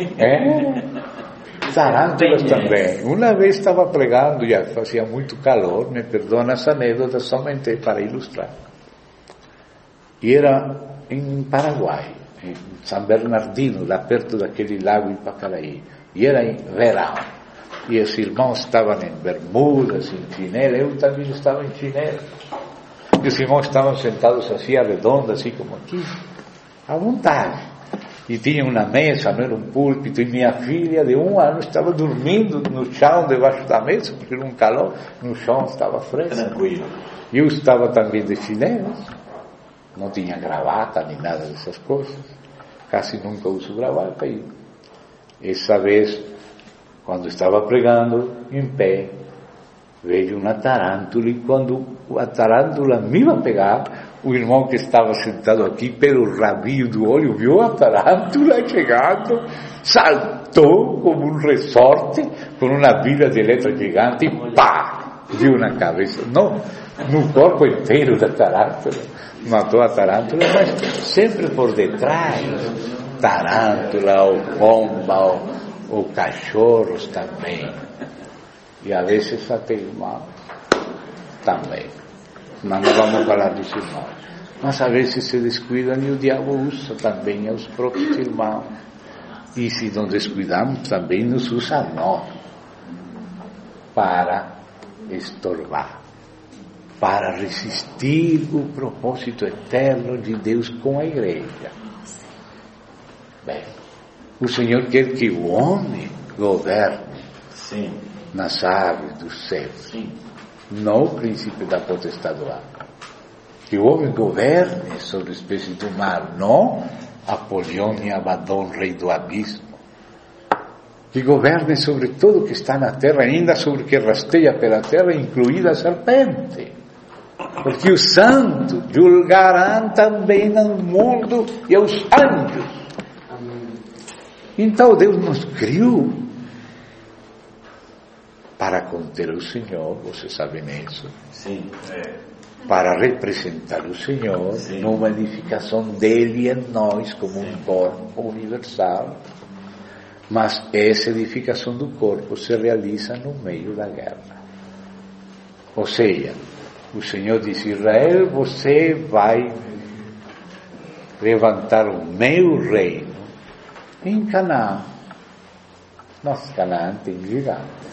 Tarântulas também. Uma vez estava pregando, já fazia muito calor, me perdona essa anedota somente para ilustrar. E era em Paraguai, em São Bernardino, lá perto daquele lago Ipacaraí. E era em verão. E os irmãos estavam em bermudas, em chinelo, eu também estava em chinelo. E os irmãos estavam sentados assim, redondos, assim como aqui, à vontade. E tinha uma mesa, não era um púlpito, e minha filha de 1 ano estava dormindo no chão, debaixo da mesa, porque era um calor, no chão estava fresco. Tranquilo. Eu estava também de chinelos, não tinha gravata nem nada dessas coisas, quase nunca uso gravata. E essa vez, quando estava pregando, em pé, veio uma tarântula, e quando a tarântula me ia pegar, o irmão que estava sentado aqui, pelo rabinho do olho, viu a tarântula chegando, saltou como um resorte, com uma bilha de letra gigante, e pá, viu na cabeça, não, no corpo inteiro da tarântula, matou a tarântula, mas sempre por detrás, tarântula, ou pomba, ou cachorros também, e às vezes até irmãos também. Mas não vamos falar dos irmãos. Mas às vezes se descuidam e o diabo usa também os próprios irmãos. E se não descuidamos, também nos usa a nós para estorbar, para resistir o propósito eterno de Deus com a igreja. Bem, o Senhor quer que o homem governe Sim. nas aves do céu. Sim. Não o príncipe da potestade do ar. Que o homem governe sobre as espécies do mar, não Apolion e Abaddon, rei do abismo. Que governe sobre tudo que está na terra, ainda sobre o que rasteja pela terra, incluída a serpente. Porque os santos julgarão também ao mundo e aos anjos. Então Deus nos criou para conter o Senhor, vocês sabem isso. Sim. Para representar o Senhor, sim, numa edificação dele em nós, como sim, um corpo universal. Mas essa edificação do corpo se realiza no meio da guerra. Ou seja, o Senhor diz: Israel, você vai levantar o meu reino em Canaã. Nossa, Canaã tem gigantes.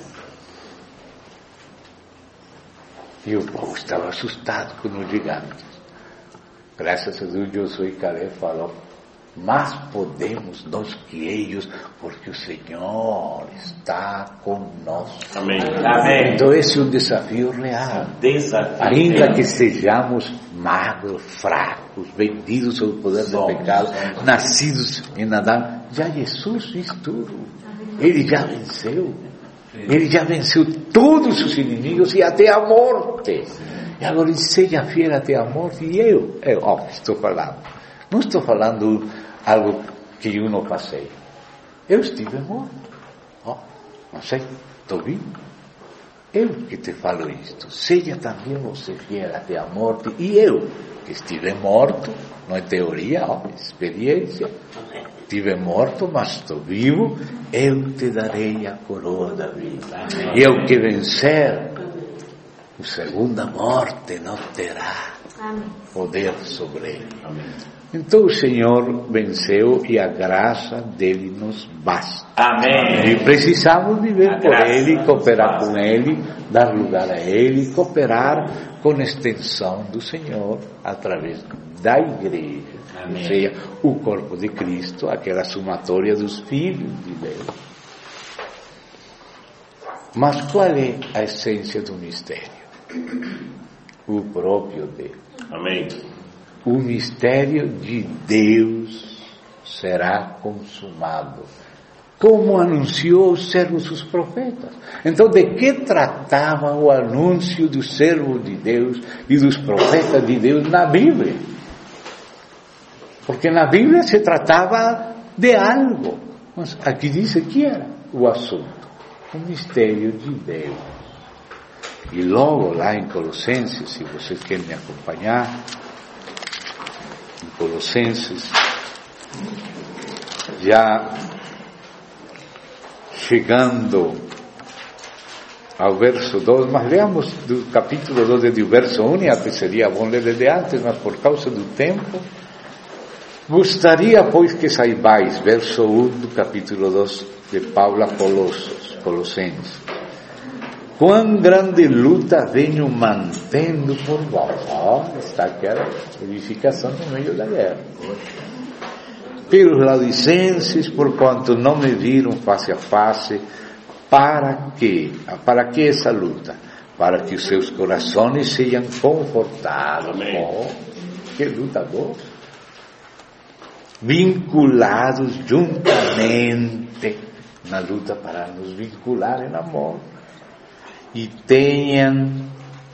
E o povo estava assustado com os gigantes. Graças a Deus, Josué e Caleb falou: mas podemos nós que eles, porque o Senhor está conosco. Amém. Amém. Então esse é um desafio real. Ainda que sejamos magros, fracos, vendidos sob o poder do pecado, nascidos em Adão, já Jesus fez tudo. Ele já venceu. Ele já venceu todos os inimigos e até a morte. E agora ele seja fiel até a morte. E eu estou falando. Não estou falando algo que eu não passei. Eu estive morto. Não sei, estou vivo. Eu que te falo isto. Seja também você fiel até a morte. E eu, que estive morto, não é teoria, experiência. Estive morto, mas estou vivo. Eu te darei a coroa da vida. E eu que vencer, a segunda morte não terá poder sobre ele. Então o Senhor venceu e a graça dele nos basta. Amém. E precisamos viver por ele, cooperar com ele, dar lugar a ele, cooperar com a extensão do Senhor através da igreja. Amém. Ou seja, o corpo de Cristo, aquela somatória dos filhos de Deus. Mas qual é a essência do mistério? O próprio Deus. Amém. O mistério de Deus será consumado, como anunciou os servos dos profetas. Então, de que tratava o anúncio dos servos de Deus e dos profetas de Deus na Bíblia? Porque na Bíblia se tratava de algo, mas aqui diz que era o assunto, o mistério de Deus. E logo lá em Colossenses, se vocês querem me acompanhar, em Colossenses, já chegando ao verso 2, mas leamos do capítulo 2 do verso 1, e até seria bom ler desde antes, mas por causa do tempo, gostaria, pois, que saibais, verso 1 do capítulo 2 de Paulo a Colossenses, quão grande luta venho mantendo por vós. Está aquela edificação no meio da guerra. Pelos laodicenses, por quanto não me viram face a face, para que essa luta? Para que os seus corações sejam confortados. Que lutador! Vinculados juntamente na luta para nos vincular em amor. E tenhamos,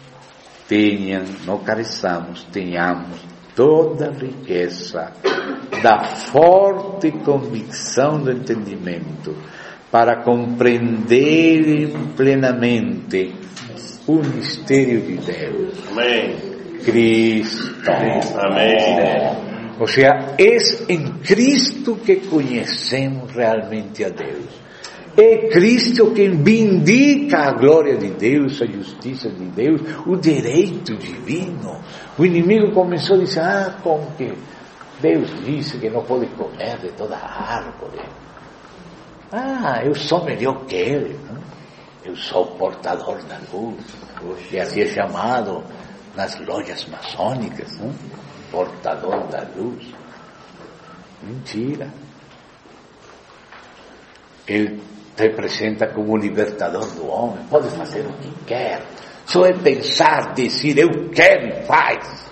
não careçamos, tenhamos toda a riqueza da forte convicção do entendimento para compreenderem plenamente o mistério de Deus. Amém. Cristo. Amém. Ou seja, é em Cristo que conhecemos realmente a Deus. É Cristo quem vindica a glória de Deus, a justiça de Deus, o direito divino. O inimigo começou a dizer: como que Deus disse que não pode comer de toda árvore? Eu sou melhor que ele, não? Eu sou o portador da luz, e assim é chamado nas lojas maçônicas, não? Portador da luz. Mentira. Ele representa como o libertador do homem, pode fazer o que quer, só é pensar, dizer eu quero e faz.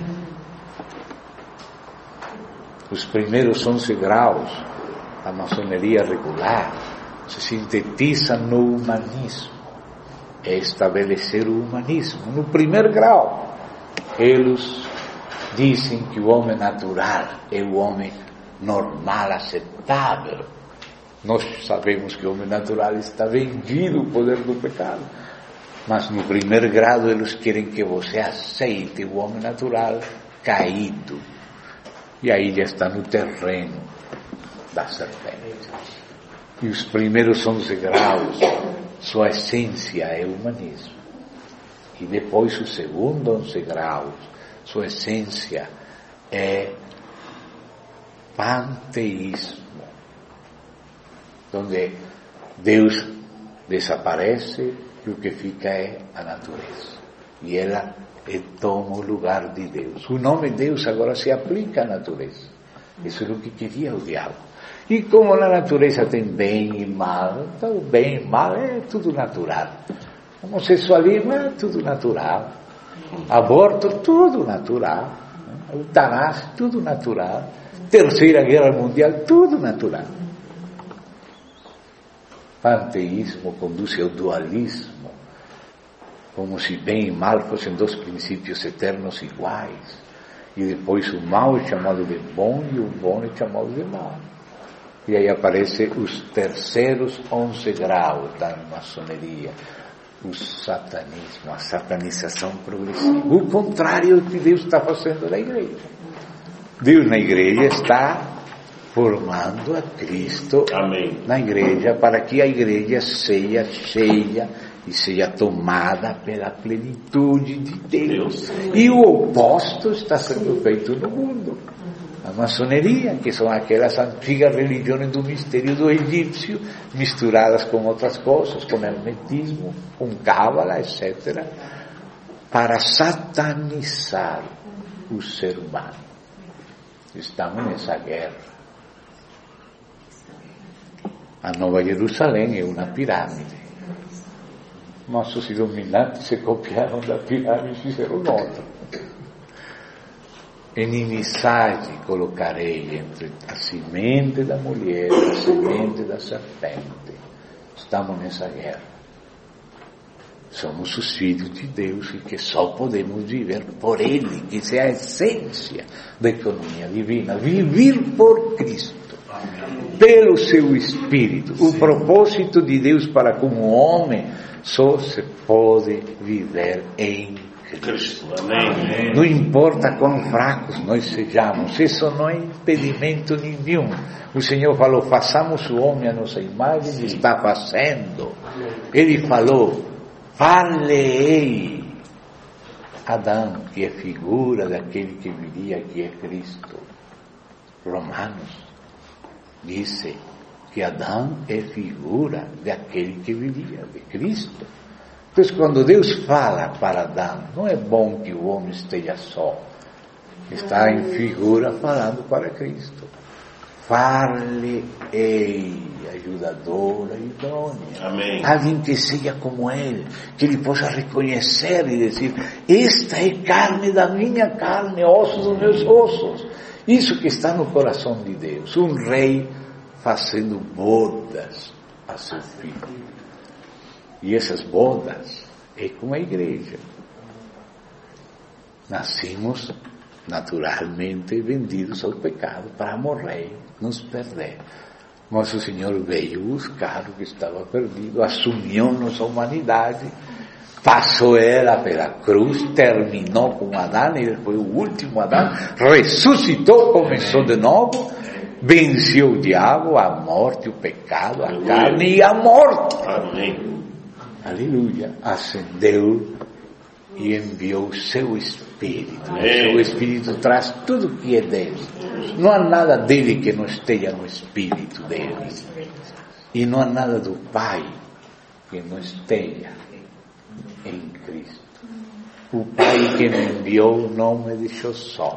Os primeiros 11 graus da maçonaria regular se sintetizam no humanismo, é estabelecer o humanismo. No primeiro grau, eles dizem que o homem natural é o homem normal, aceitável. Nós sabemos que o homem natural está vendido ao poder do pecado, mas no primeiro grau eles querem que você aceite o homem natural caído, e aí já está no terreno da serpente. E os primeiros 11 graus, sua essência é o humanismo, e depois os segundos 11 graus, sua essência é panteísmo, onde Deus desaparece e o que fica é a natureza, e ela toma o lugar de Deus. O nome Deus agora se aplica à natureza. Isso é o que queria o diabo. E como na natureza tem bem e mal, então o bem e mal é tudo natural. Homossexualismo é tudo natural. Aborto, tudo natural. Eutanásia, tudo natural. Terceira Guerra Mundial, tudo natural. Panteísmo conduz ao dualismo, como se bem e mal fossem dois princípios eternos iguais, e depois o mal é chamado de bom e o bom é chamado de mal. E aí aparecem os terceiros 11 graus da maçonaria, o satanismo, a satanização progressiva, o contrário do que Deus está fazendo na igreja. Deus na igreja está formando a Cristo. Amém. Na igreja, para que a igreja seja cheia e seja tomada pela plenitude de Deus. E o oposto está sendo feito no mundo. A maçonaria, que são aquelas antigas religiões do mistério do egípcio, misturadas com outras coisas, com hermetismo, com cábala, etc., para satanizar o ser humano. Estamos nessa guerra. A Nova Jerusalém é uma pirâmide. Nossos iluminantes se copiaram da pirâmide e fizeram outra. Inimizade colocarei entre a semente da mulher e a semente da serpente. Estamos nessa guerra. Somos os filhos de Deus e que só podemos viver por Ele, que é a essência da economia divina. Viver por Cristo. Pelo seu Espírito. O propósito de Deus para com o homem só se pode viver em Cristo. Amém. Não importa quão fracos nós sejamos, isso não é impedimento nenhum. O Senhor falou, façamos o homem a nossa imagem, e está fazendo. Ele falou, far-lhe-ei Adão, que é figura daquele que viria, que é Cristo. Romanos disse que Adão é figura daquele que viria, de Cristo. Então, quando Deus fala para Adão, não é bom que o homem esteja só. Está em figura falando para Cristo. Far-lhe-ei ajudadora idônea. Amém. Alguém que seja como ele, que ele possa reconhecer e dizer, esta é carne da minha carne, ossos dos meus ossos. Isso que está no coração de Deus. Um rei fazendo bodas a seu filho. E essas bodas é com a igreja. Nascimos naturalmente vendidos ao pecado para morrer, nos perder. Mas o Senhor veio buscar o que estava perdido, assumiu nossa humanidade, passou ela pela cruz, terminou com Adão, ele foi o último Adão, ressuscitou, começou de novo, venceu o diabo, a morte, o pecado, a carne e a morte. Amém. Aleluia. Ascendeu e enviou o seu Espírito. O seu Espírito traz tudo o que é dele. Não há nada dele que não esteja no Espírito dele. E não há nada do Pai que não esteja em Cristo. O Pai que me enviou não me deixou só.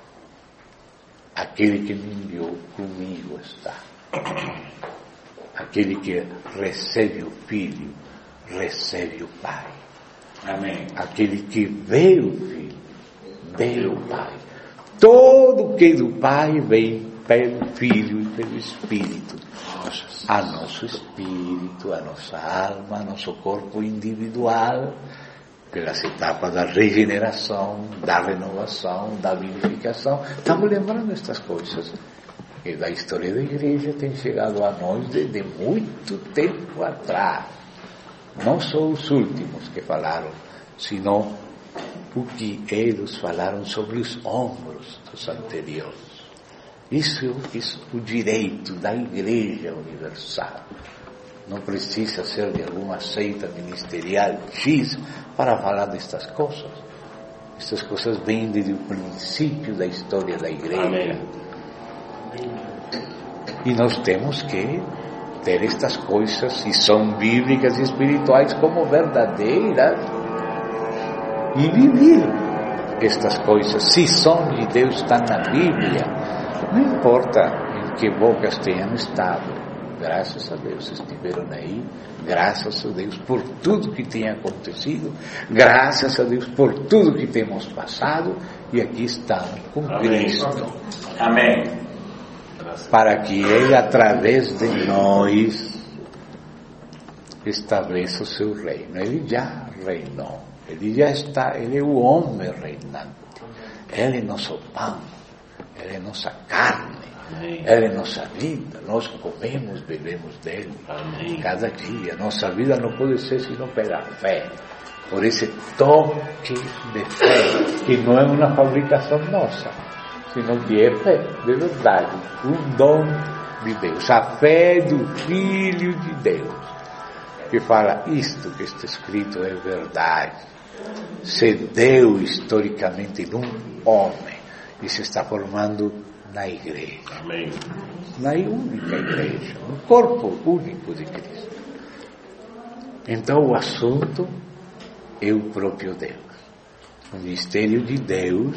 Aquele que me enviou comigo está. Aquele que recebe o Filho, recebe o Pai. Amém. Aquele que vê o Filho, vê o Pai. Todo que do Pai vem pelo Filho e pelo Espírito. A nosso espírito, a nossa alma, a nosso corpo individual, pelas etapas da regeneração, da renovação, da vivificação. Estamos lembrando estas coisas que da história da igreja tem chegado a nós desde muito tempo atrás. Não só os últimos que falaram, senão o que eles falaram sobre os ombros dos anteriores. Isso é o direito da Igreja Universal. Não precisa ser de alguma seita ministerial X para falar destas coisas. Estas coisas vêm desde o princípio da história da Igreja. Amém. E nós temos que ter estas coisas, se são bíblicas e espirituais, como verdadeiras e viver estas coisas, se são de Deus, estão na Bíblia. Não importa em que bocas tenham estado, graças a Deus estiveram aí, graças a Deus por tudo que tem acontecido, graças a Deus por tudo que temos passado, e aqui estamos com Cristo. Amém. Para que Ele, através de nós, estabeleça o seu reino. Ele já reinou, Ele já está, Ele é o homem reinante, Ele é nosso pão, Ele é nossa carne, Ele é nossa vida. Nós comemos, bebemos dele. Amém. Cada dia. Nossa vida não pode ser senão pela fé, por esse toque de fé, que não é uma fabricação nossa, senão que é fé de verdade, um dom de Deus, a fé do Filho de Deus, que fala isto que está escrito é verdade, se deu historicamente num homem e se está formando na igreja. Amém. Na única igreja, no corpo único de Cristo. Então o assunto é o próprio Deus, o mistério de Deus,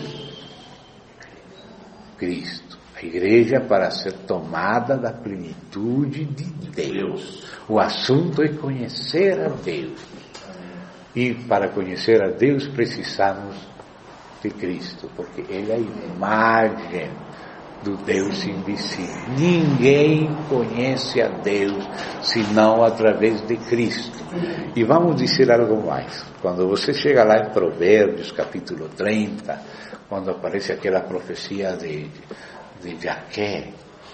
Cristo, a igreja para ser tomada da plenitude de Deus. O assunto é conhecer a Deus, e para conhecer a Deus precisamos de Cristo, porque Ele é a imagem do Deus invisível. Ninguém conhece a Deus senão através de Cristo. E vamos dizer algo mais. Quando você chega lá em Provérbios capítulo 30, quando aparece aquela profecia de Jaqué,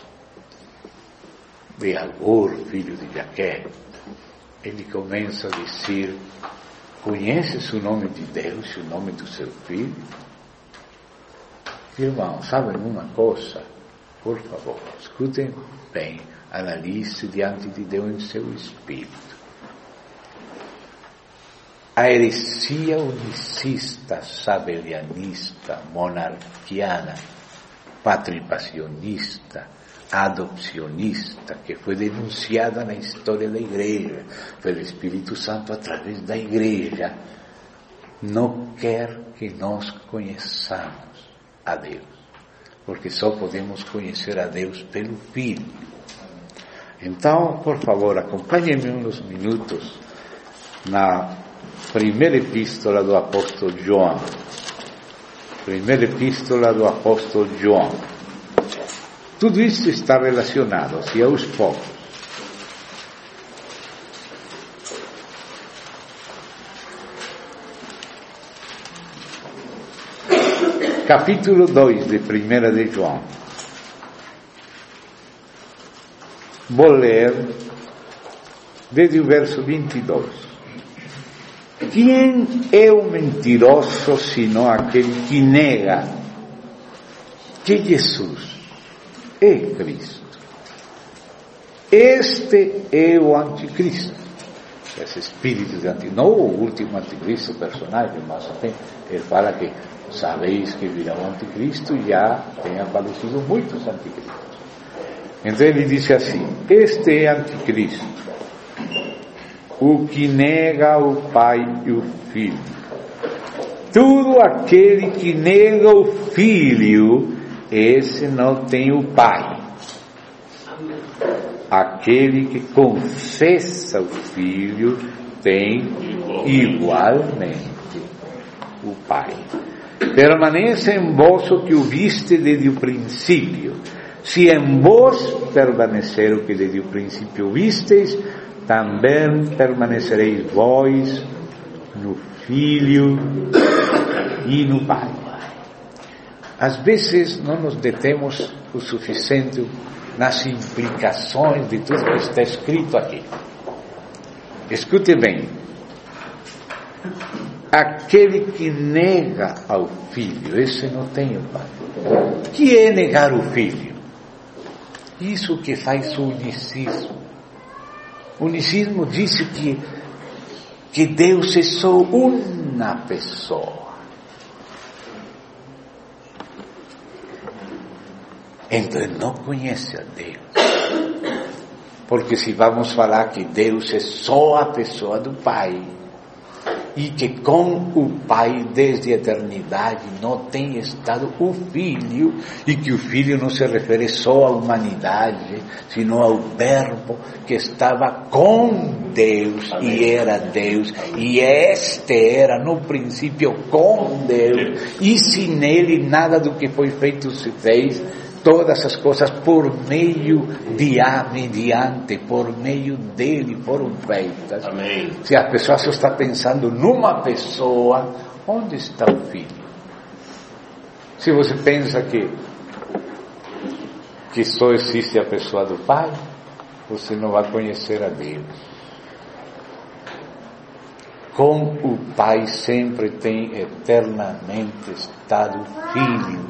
de Agur, filho de Jaqué, ele começa a dizer: conheces o nome de Deus e o nome do seu filho? Irmãos, sabem uma coisa? Por favor, escutem bem, analise diante de Deus em seu espírito. A heresia unicista, sabelianista, monarquiana, patripacionista, adopcionista, que foi denunciada na história da igreja pelo Espírito Santo através da igreja, não quer que nós conheçamos a Deus, porque só podemos conhecer a Deus pelo Filho. Então, por favor, acompanhem-me uns minutos na primeira epístola do apóstolo João. Primeira epístola do apóstolo João. Tudo isso está relacionado, assim, aos poucos. Capítulo 2 de 1 de João. Vou ler desde o verso 22. Quem é o mentiroso senão aquele que nega que Jesus é Cristo? Este é o anticristo. Esse espírito de anticristo, não o último anticristo personagem, mas ele fala que sabeis que virá o anticristo, e já tem aparecido muitos anticristos. Então ele disse assim: este é anticristo, o que nega o Pai e o Filho. Todo aquele que nega o Filho, esse não tem o Pai. Aquele que confessa o Filho tem igualmente o Pai. Permanece em vós o que o viste desde o princípio. Se em vós permanecer o que desde o princípio vistes, também permanecereis vós no Filho e no Pai. Às vezes não nos detemos o suficiente nas implicações de tudo que está escrito aqui. Escute bem. Aquele que nega ao Filho, esse não tem o Pai. O que é negar o Filho? Isso que faz o unicismo. O unicismo diz que Deus é só uma pessoa. Então ele não conhece a Deus. Porque se vamos falar que Deus é só a pessoa do Pai, e que com o Pai desde a eternidade não tem estado o Filho, e que o Filho não se refere só à humanidade, sino ao Verbo que estava com Deus. Amém. E era Deus, e este era no princípio com Deus, e sem ele nada do que foi feito se fez. Todas as coisas por meio de mediante, por meio dele foram feitas. Amém. Se a pessoa só está pensando numa pessoa, onde está o Filho? Se você pensa que só existe a pessoa do Pai, você não vai conhecer a Deus. Com o Pai sempre tem eternamente estado o Filho.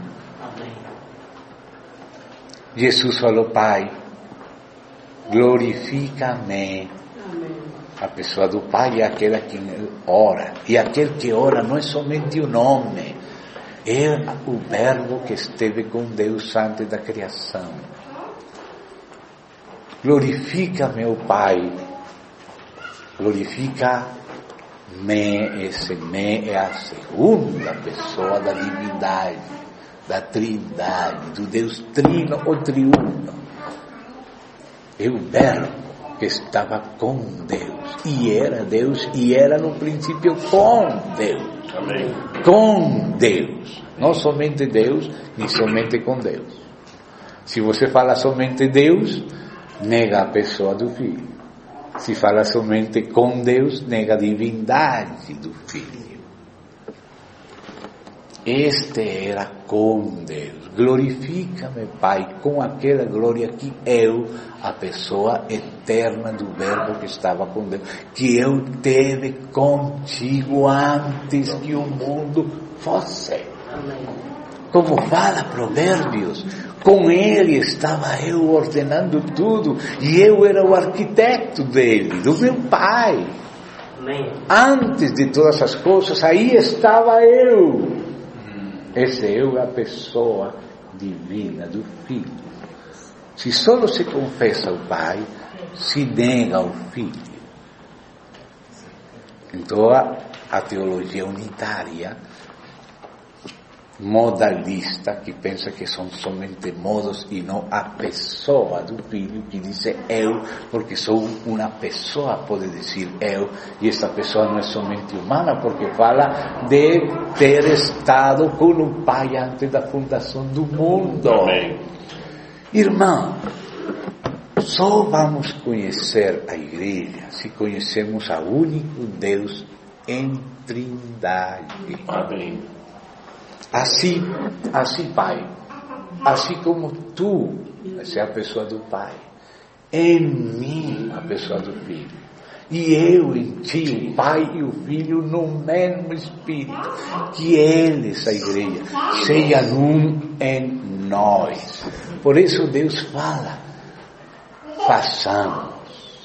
Jesus falou: Pai, glorifica-me. A pessoa do Pai é aquela que ora. E aquele que ora não é somente o nome, é o Verbo que esteve com Deus antes da criação. Glorifica-me, o Pai. Glorifica-me. Esse me é a segunda pessoa da divindade, da Trindade, do Deus Trino ou Triuno. É o Verbo que estava com Deus, e era no princípio com Deus. Amém. Com Deus, não somente Deus, nem somente com Deus. Se você fala somente Deus, nega a pessoa do Filho. Se fala somente com Deus, nega a divindade do Filho. Este era com Deus. Glorifica-me, Pai, com aquela glória que eu, a pessoa eterna do Verbo que estava com Deus, que eu teve contigo antes que o mundo fosse. Como fala Provérbios, com ele estava eu ordenando tudo, e eu era o arquiteto dele, do meu Pai. Antes de todas as coisas, aí estava eu. Esse eu é a pessoa divina do Filho. Se só se confessa o Pai, se nega o Filho. Então a teologia unitária, modalista, que pensa que são somente modos e não a pessoa do Filho, que diz eu, porque sou uma pessoa, pode dizer eu, e essa pessoa não é somente humana, porque fala de ter estado com o Pai antes da fundação do mundo. Amém. Irmão, só vamos conhecer a igreja se conhecemos a único Deus em Trindade. Amém. Assim, Pai, assim como tu, essa é a pessoa do Pai, em mim, a pessoa do Filho, e eu em ti, o Pai e o Filho, no mesmo Espírito, que eles, a igreja, sejam um em nós. Por isso Deus fala, façamos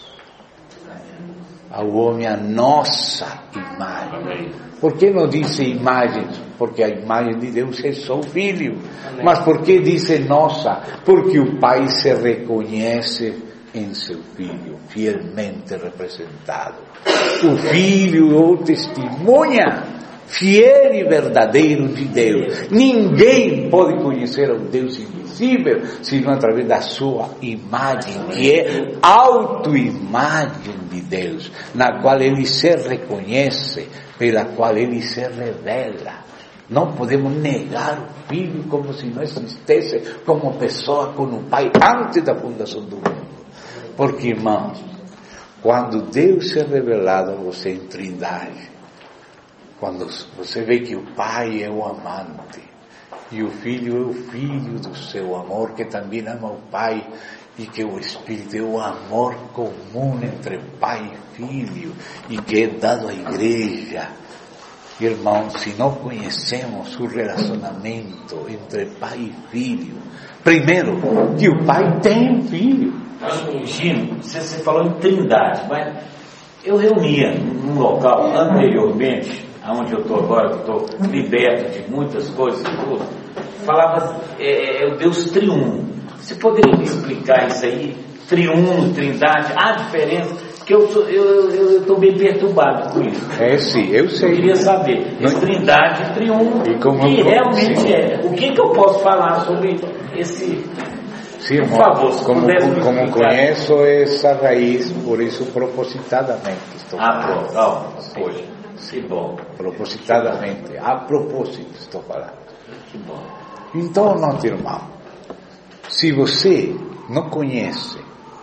ao homem a nossa imagem. Por que não diz imagens? Porque a imagem de Deus é só o Filho. Amém. Mas por que diz nossa? Porque o Pai se reconhece em seu Filho, fielmente representado. O Filho o testemunha fiel e verdadeiro de Deus. Ninguém pode conhecer o Deus invisível senão através da sua imagem, que é autoimagem de Deus, na qual Ele se reconhece, pela qual Ele se revela. Não podemos negar o Filho como se não existisse como pessoa com o Pai antes da fundação do mundo. Porque, irmãos, quando Deus se é revelado a você em Trindade, quando você vê que o Pai é o amante e o Filho é o Filho do seu amor, que também ama o Pai, e que o Espírito é o amor comum entre Pai e Filho, e que é dado à igreja. Irmãos, se não conhecemos o relacionamento entre Pai e Filho, primeiro, que o Pai tem um Filho. Gino, você falou em Trindade, mas eu reunia num local anteriormente, onde eu estou agora, que estou liberto de muitas coisas e tudo, falava o Deus triuno. Você poderia me explicar isso aí? Triuno, Trindade, a diferença? Que eu estou bem perturbado com isso. Sim, eu sei. Eu queria saber, Trindade e triuno, o que realmente é? O que eu posso falar sobre esse... Sim, por favor, como conheço essa raiz, por isso propositadamente estou falando. Pois, que bom. Propositadamente, a propósito estou falando. Que bom. Então, nosso irmão, se você não conhece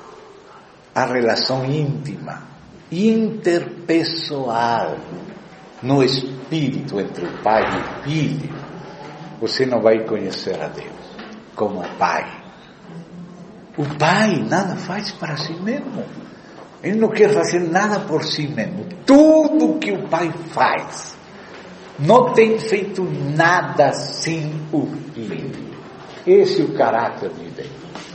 a relação íntima, interpessoal, no espírito entre o Pai e o Filho, você não vai conhecer a Deus como Pai. O Pai nada faz para si mesmo. Ele não quer fazer nada por si mesmo. Tudo que o Pai faz, não tem feito nada sem o Filho. Esse é o caráter de Deus.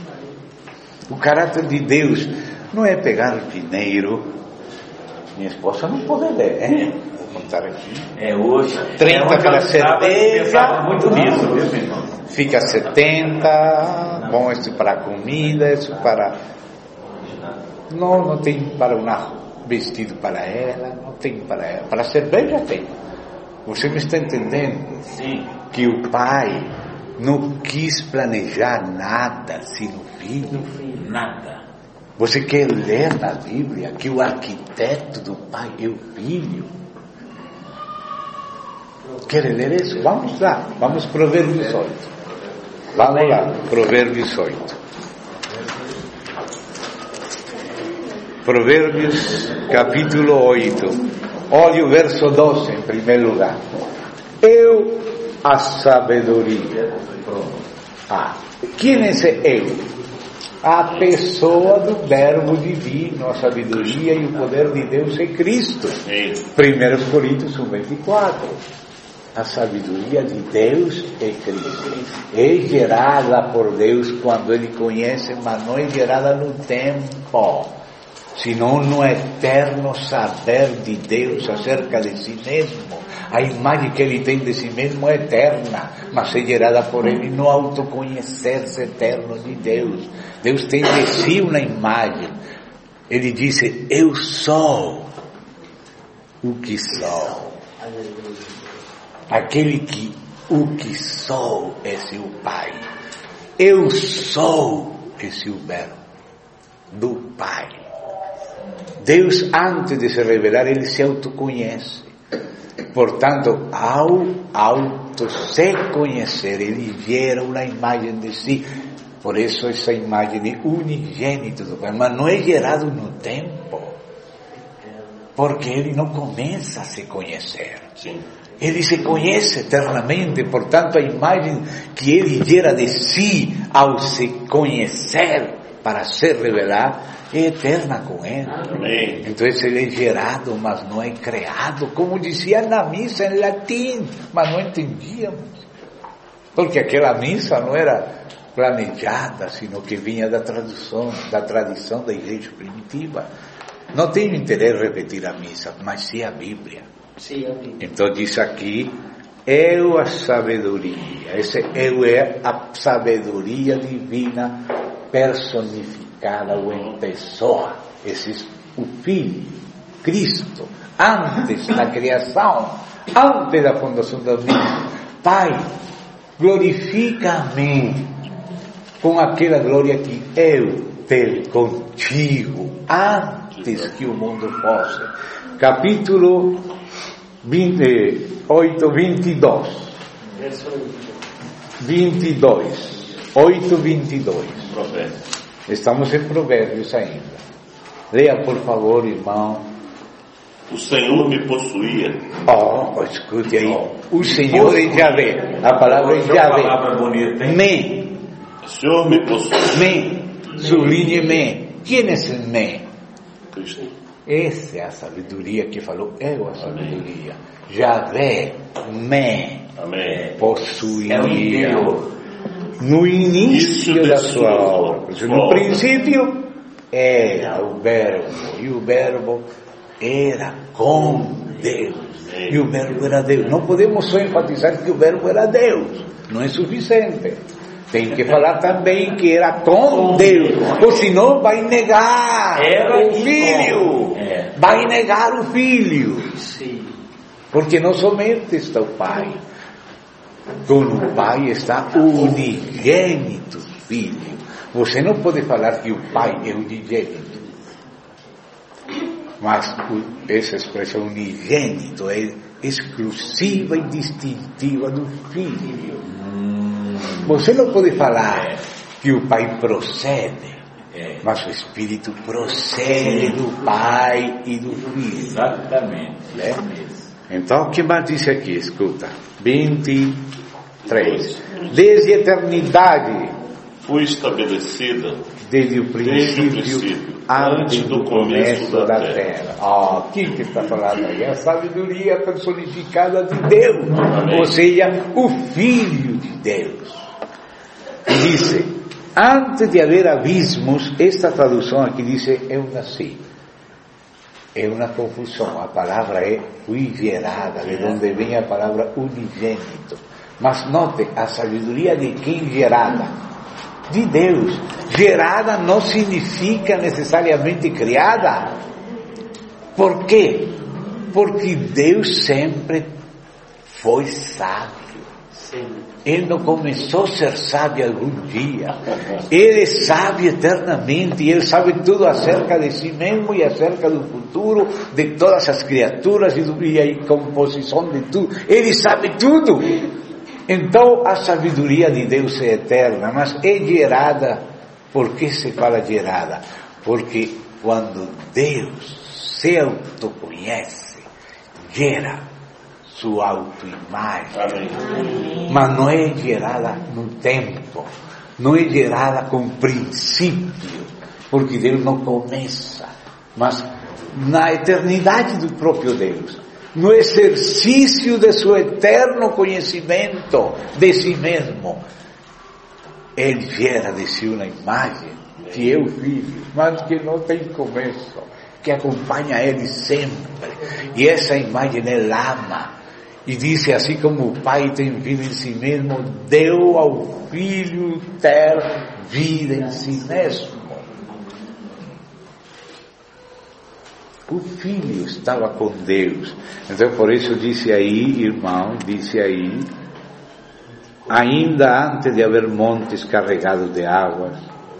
O caráter de Deus não é pegar o dinheiro. Minha esposa não pode ler, vou contar aqui. Hoje 30 para 70. Pensava muito nisso, viu, meu irmão? Fica 70. Bom, isso para comida, isso para... Não tem para um vestido para ela, não tem para ela. Para cerveja tem. Você me está entendendo? Sim. Que o Pai não quis planejar nada sem o Filho. Nada. Você quer ler na Bíblia que o arquiteto do Pai é o Filho? Quer ler isso? Vamos lá. Vamos Provérbios 8. Vamos lá. Provérbios 8. Provérbios capítulo 8. Olha o verso 12 em primeiro lugar. Eu, a sabedoria. Quem é esse eu? A pessoa do verbo divino, a sabedoria e o poder de Deus é Cristo. 1 Coríntios 1:24. A sabedoria de Deus é Cristo. É gerada por Deus quando Ele conhece, mas não é gerada no tempo, senão no eterno saber de Deus acerca de si mesmo. A imagem que Ele tem de si mesmo é eterna, mas é gerada por Ele no autoconhecer-se eterno de Deus. Deus tem de si uma imagem. Ele disse: eu sou o que sou. Aquele que o que sou é seu Pai. Eu sou esse o verbo do Pai. Deus, antes de se revelar, Ele se autoconhece. Portanto, ao auto se conhecer, Ele gera uma imagem de si. Por isso essa imagem é unigênito do Pai, mas não é gerado no tempo, porque Ele não começa a se conhecer. Sim. Ele se conhece eternamente, portanto a imagem que Ele gera de si ao se conhecer para se revelar é eterna com Ele. Amém. Então Ele é gerado, mas não é criado, como dizia na missa em latim, mas não entendíamos, porque aquela missa não era planejada, sino que vinha da tradição da igreja primitiva. Não tenho interesse em repetir a missa, mas sim a Bíblia. Sim, a Bíblia. Então diz aqui: eu a sabedoria. Esse eu é a sabedoria divina personificada ou em pessoa. Esse é o Filho. Cristo, antes da criação, antes da fundação do mundo. Pai, glorifica-me com aquela glória que eu tenho contigo, antes que o mundo fosse. Capítulo 8, 22. 8, 22. Estamos em Provérbios ainda. Leia, por favor, irmão. O Senhor me possuía. Escute aí. O Senhor é Yahvé. A palavra é Yahvé. Me. O Senhor me possuía. Me. Sublinhe me. Quem é esse me? Cristo. Essa é a sabedoria que falou. Eu a sabedoria. Yahvé me possuía. No início da sua obra. No princípio era o verbo. E o verbo era com Deus. E o verbo era Deus. Não podemos só enfatizar que o verbo era Deus. Não é suficiente. Tem que falar também que era com Deus. Ou senão vai negar o Filho. Vai negar o Filho. Porque não somente está o Pai. Com o Pai está o unigênito Filho. Você não pode falar que o Pai é unigênito. Mas essa expressão unigênito é exclusiva e distintiva do Filho. Você não pode falar que o Pai procede, mas o Espírito procede do Pai e do Filho. Exatamente. Então, o que mais disse aqui? Escuta. 23. Desde a eternidade fui estabelecida desde o princípio, antes do começo da terra. Quem que está falando aí? A sabedoria personificada de Deus. Amém. Ou seja, o Filho de Deus. E diz, antes de haver abismos, esta tradução aqui diz, eu nasci. É uma confusão. A palavra é fui gerada, de onde vem a palavra unigênito. Mas note, a sabedoria de quem gerada? De Deus. Gerada não significa necessariamente criada. Por quê? Porque Deus sempre foi sábio. Ele não começou a ser sábio algum dia. Ele é sábio eternamente. Ele sabe tudo acerca de si mesmo e acerca do futuro de todas as criaturas e a composição de tudo. Ele sabe tudo. Então a sabedoria de Deus é eterna, mas é gerada. Por que se fala gerada? Porque quando Deus se autoconhece, gera sua autoimagem. Amém. Mas não é gerada no tempo, não é gerada com princípio, porque Deus não começa, mas na eternidade do próprio Deus, no exercício de seu eterno conhecimento de si mesmo, Ele gera de si uma imagem que é o Filho, mas que não tem começo, que acompanha Ele sempre, e essa imagem Ele ama. E disse, assim como o Pai tem vida em si mesmo, deu ao Filho ter vida em si mesmo. O Filho estava com Deus. Então, por isso disse aí, irmão, ainda antes de haver montes carregados de águas,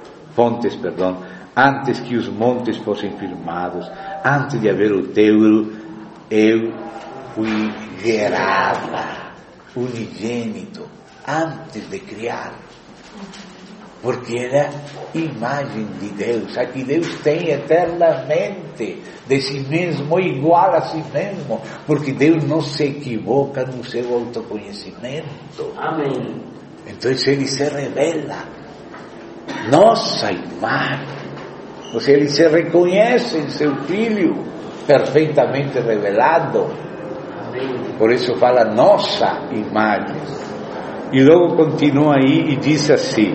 antes que os montes fossem firmados, antes de haver o teuro, eu fui gerada, unigênito, antes de criar, porque era imagem de Deus, a que Deus tem eternamente de si mesmo, igual a si mesmo, porque Deus não se equivoca no seu autoconhecimento. Amém. Então Ele se revela, nossa imagem, ou seja, Ele se reconhece em seu Filho, perfeitamente revelado. Por isso fala nossa imagem. E logo continua aí e diz assim,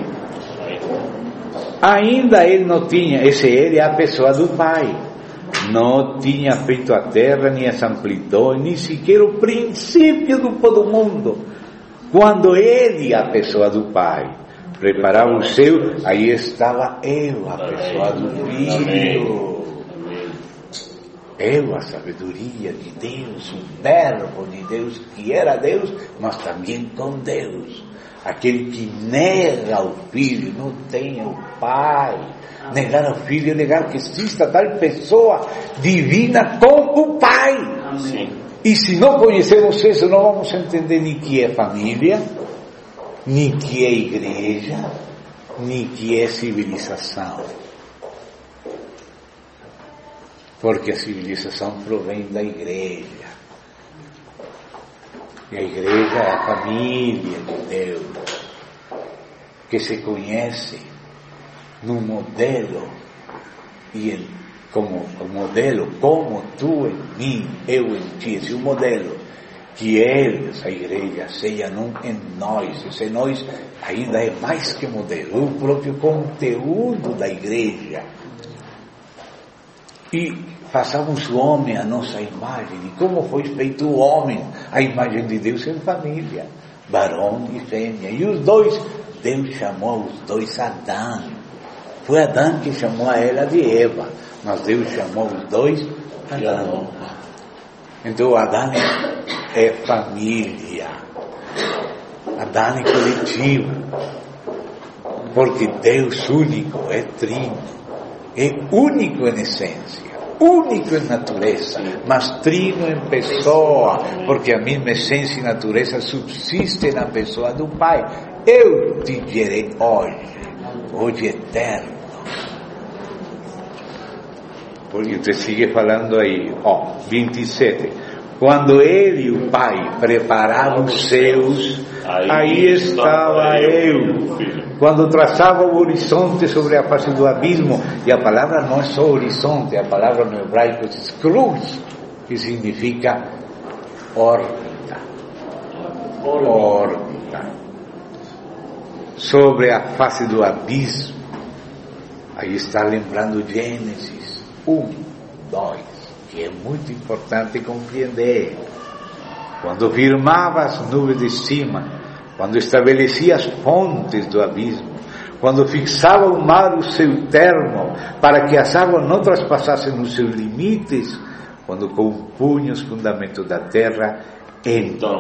ainda Ele não tinha, esse Ele é a pessoa do Pai, não tinha feito a terra, nem as amplitudes, nem sequer o princípio do mundo. Quando Ele, a pessoa do Pai, preparava o seu, aí estava eu, a pessoa do Filho. É a sabedoria de Deus, o verbo de Deus, que era Deus, mas também com Deus. Aquele que nega o Filho não tem o Pai. Negar o Filho é negar que exista tal pessoa divina como o Pai. Sim. E se não conhecemos isso, não vamos entender nem que é família, nem que é igreja, nem que é civilização. Porque a civilização provém da igreja. E a igreja é a família de Deus, que se conhece no modelo, e como o modelo, como tu em mim, eu em ti. Esse é o modelo. Que eles, a igreja, sejam em nós. Esse nós ainda é mais que modelo, o próprio conteúdo da igreja. E façamos o homem a nossa imagem. E como foi feito o homem? A imagem de Deus em família, varão e fêmea. E os dois, Deus chamou os dois Adão. Foi Adão que chamou a ela de Eva, mas Deus chamou os dois Adão. Então Adão é família, Adão é coletivo, porque Deus único é trino, é único em essência, único em natureza, mas trino em pessoa, porque a mesma essência e natureza subsiste na pessoa do Pai. Eu te gerei hoje eterno. Porque você sigue falando aí, 27. Quando ele e o Pai preparavam os seus, aí estava eu. Quando traçava o horizonte sobre a face do abismo, e a palavra não é só horizonte, a palavra no hebraico é cruz, que significa órbita. Órbita. Sobre a face do abismo. Aí está lembrando Gênesis 1, 2, que é muito importante compreender. Quando firmava as nuvens de cima, quando estabelecia as fontes do abismo, quando fixava o mar o seu termo, para que as águas não traspasassem os seus limites, quando compunha os fundamentos da terra, então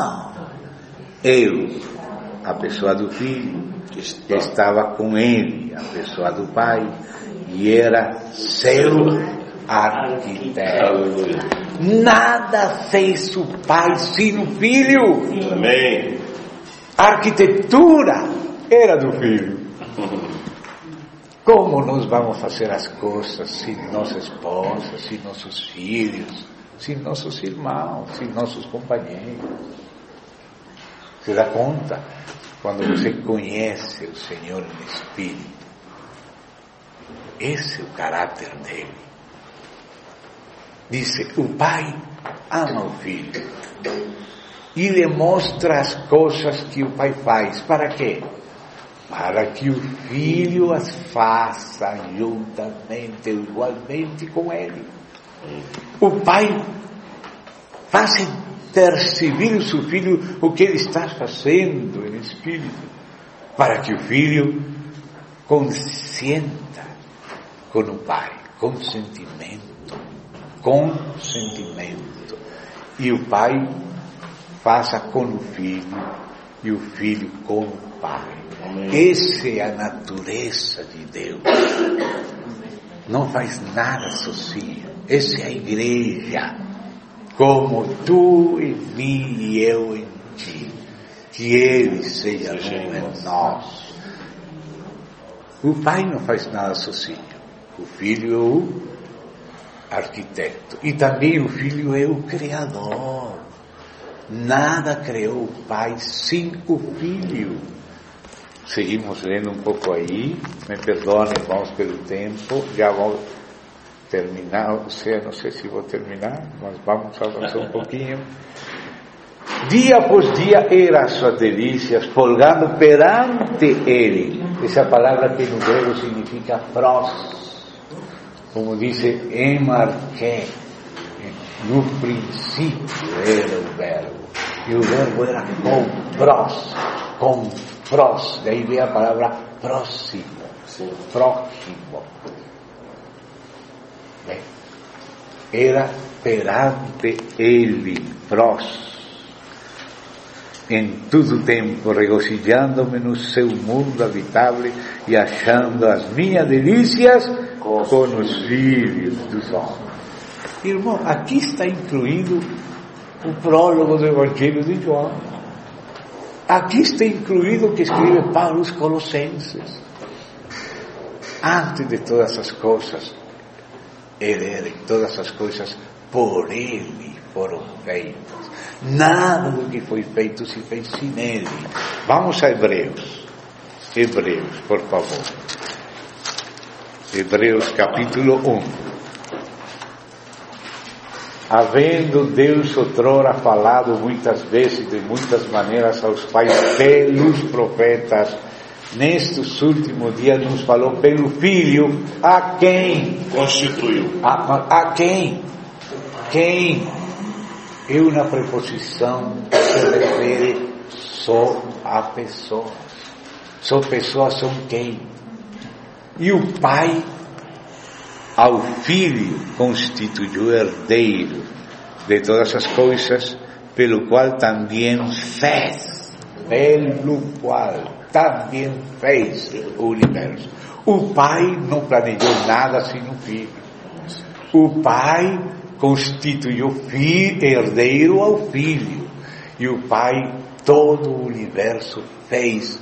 eu, a pessoa do Filho, que estava com ele, a pessoa do Pai, e era seu arquiteto. Nada fez o Pai sem o Filho. Amém. A arquitetura era do Filho. Como nós vamos fazer as coisas sem nossa esposa, sem nossos filhos, sem nossos irmãos, sem nossos companheiros? Se dá conta? Quando você conhece o Senhor em Espírito, esse é o caráter dele. Diz: o Pai ama o Filho e lhe mostra as coisas que o Pai faz. Para quê? Para que o Filho as faça juntamente, igualmente com ele. O Pai faz perceber o seu Filho o que ele está fazendo em Espírito, para que o Filho consienta com o Pai, consentimento, e o Pai faça com o Filho e o Filho com o Pai. Essa é a natureza de Deus. Não faz nada sozinho. Essa é a igreja. Como tu em mim e eu em ti, que ele seja um em nós. O Pai não faz nada sozinho. O Filho é o arquiteto. E também o Filho é o Criador. Nada criou o Pai sem o Filho. Seguimos lendo um pouco aí. Me perdonem, irmãos, pelo tempo. Já vou terminar. Não sei se vou terminar, mas vamos avançar um pouquinho. Dia após dia era as suas delícias, folgando perante ele. Essa palavra que no grego significa pros, como diz emarqué. No princípio era o verbo, e o verbo era com pros, daí vem a palavra próximo. Próximo. Bem, era perante Ele, prós, em todo tempo, regozijando-me no seu mundo habitável e achando as minhas delícias com os filhos dos homens. Irmão, aqui está incluído o prólogo do Evangelho de João. Aqui está incluído o que escreve Paulo aos Colossenses. Antes de todas as coisas, Ele era, e todas as coisas por Ele foram feitas. Nada do que foi feito se fez sem Ele. Vamos a Hebreus. Hebreus, por favor. Hebreus capítulo 1. Havendo Deus outrora falado muitas vezes, de muitas maneiras aos pais pelos profetas, nestes últimos dias nos falou pelo Filho, a quem constituiu. A quem? Quem? É uma preposição que se refere só a pessoas. Só pessoas são quem? E o Pai ao Filho constituiu herdeiro de todas as coisas, pelo qual também fez o universo. O Pai não planejou nada sem o Filho. O Pai constituiu herdeiro ao Filho. E o Pai todo o universo fez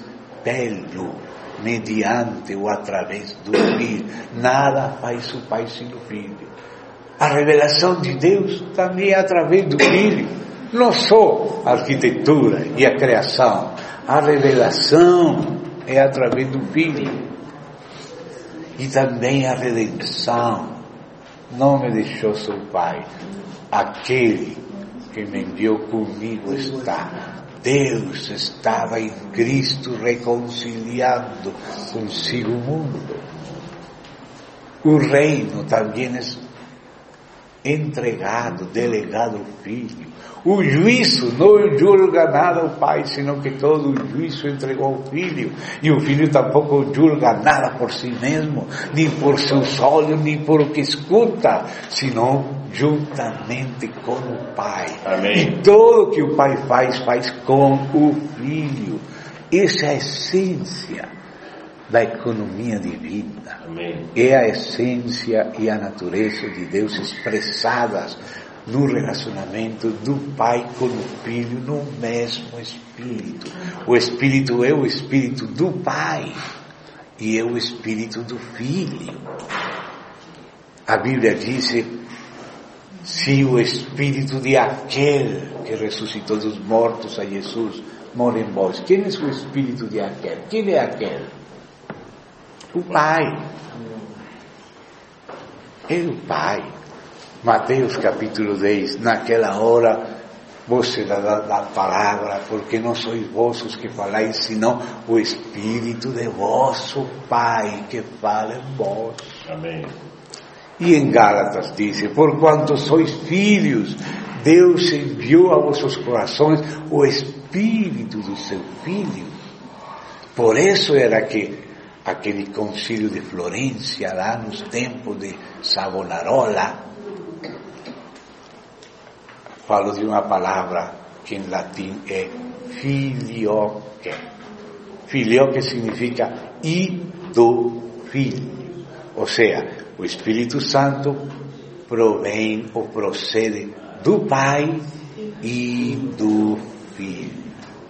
mediante ou através do Filho. Nada faz o Pai sem o Filho. A revelação de Deus também é através do Filho. Não só a arquitetura e a criação. A revelação é através do Filho. E também a redenção. Não me deixou seu Pai. Aquele que me enviou comigo está. Deus estava em Cristo reconciliando consigo o mundo. O reino também é entregado, delegado ao Filho. O juízo não julga nada ao Pai, senão que todo o juízo entregou ao Filho. E o Filho tampouco julga nada por si mesmo, nem por seus olhos, nem por o que escuta, senão juntamente com o Pai. Amém. E tudo o que o Pai faz com o Filho. Essa é a essência da economia divina. Amém. É a essência e a natureza de Deus expressadas no relacionamento do Pai com o Filho no mesmo Espírito. O Espírito é o Espírito do Pai e é o Espírito do Filho. A Bíblia diz: se o Espírito de aquele que ressuscitou dos mortos a Jesus mora em vós, quem é o Espírito de aquele? Quem é aquele? O Pai. É o Pai. Mateus capítulo 10, naquela hora vos será dada a palavra, porque não sois vós os que falais, senão o Espírito de vosso Pai que fala em vós. Amém. E em Gálatas diz: porquanto sois filhos, Deus enviou a vossos corações o Espírito do seu Filho. Por isso era que aquele concílio de Florência, lá nos tempos de Savonarola, falo de uma palavra que em latim é filioque. Filioque significa e do Filho. Ou seja, o Espírito Santo provém ou procede do Pai e do Filho.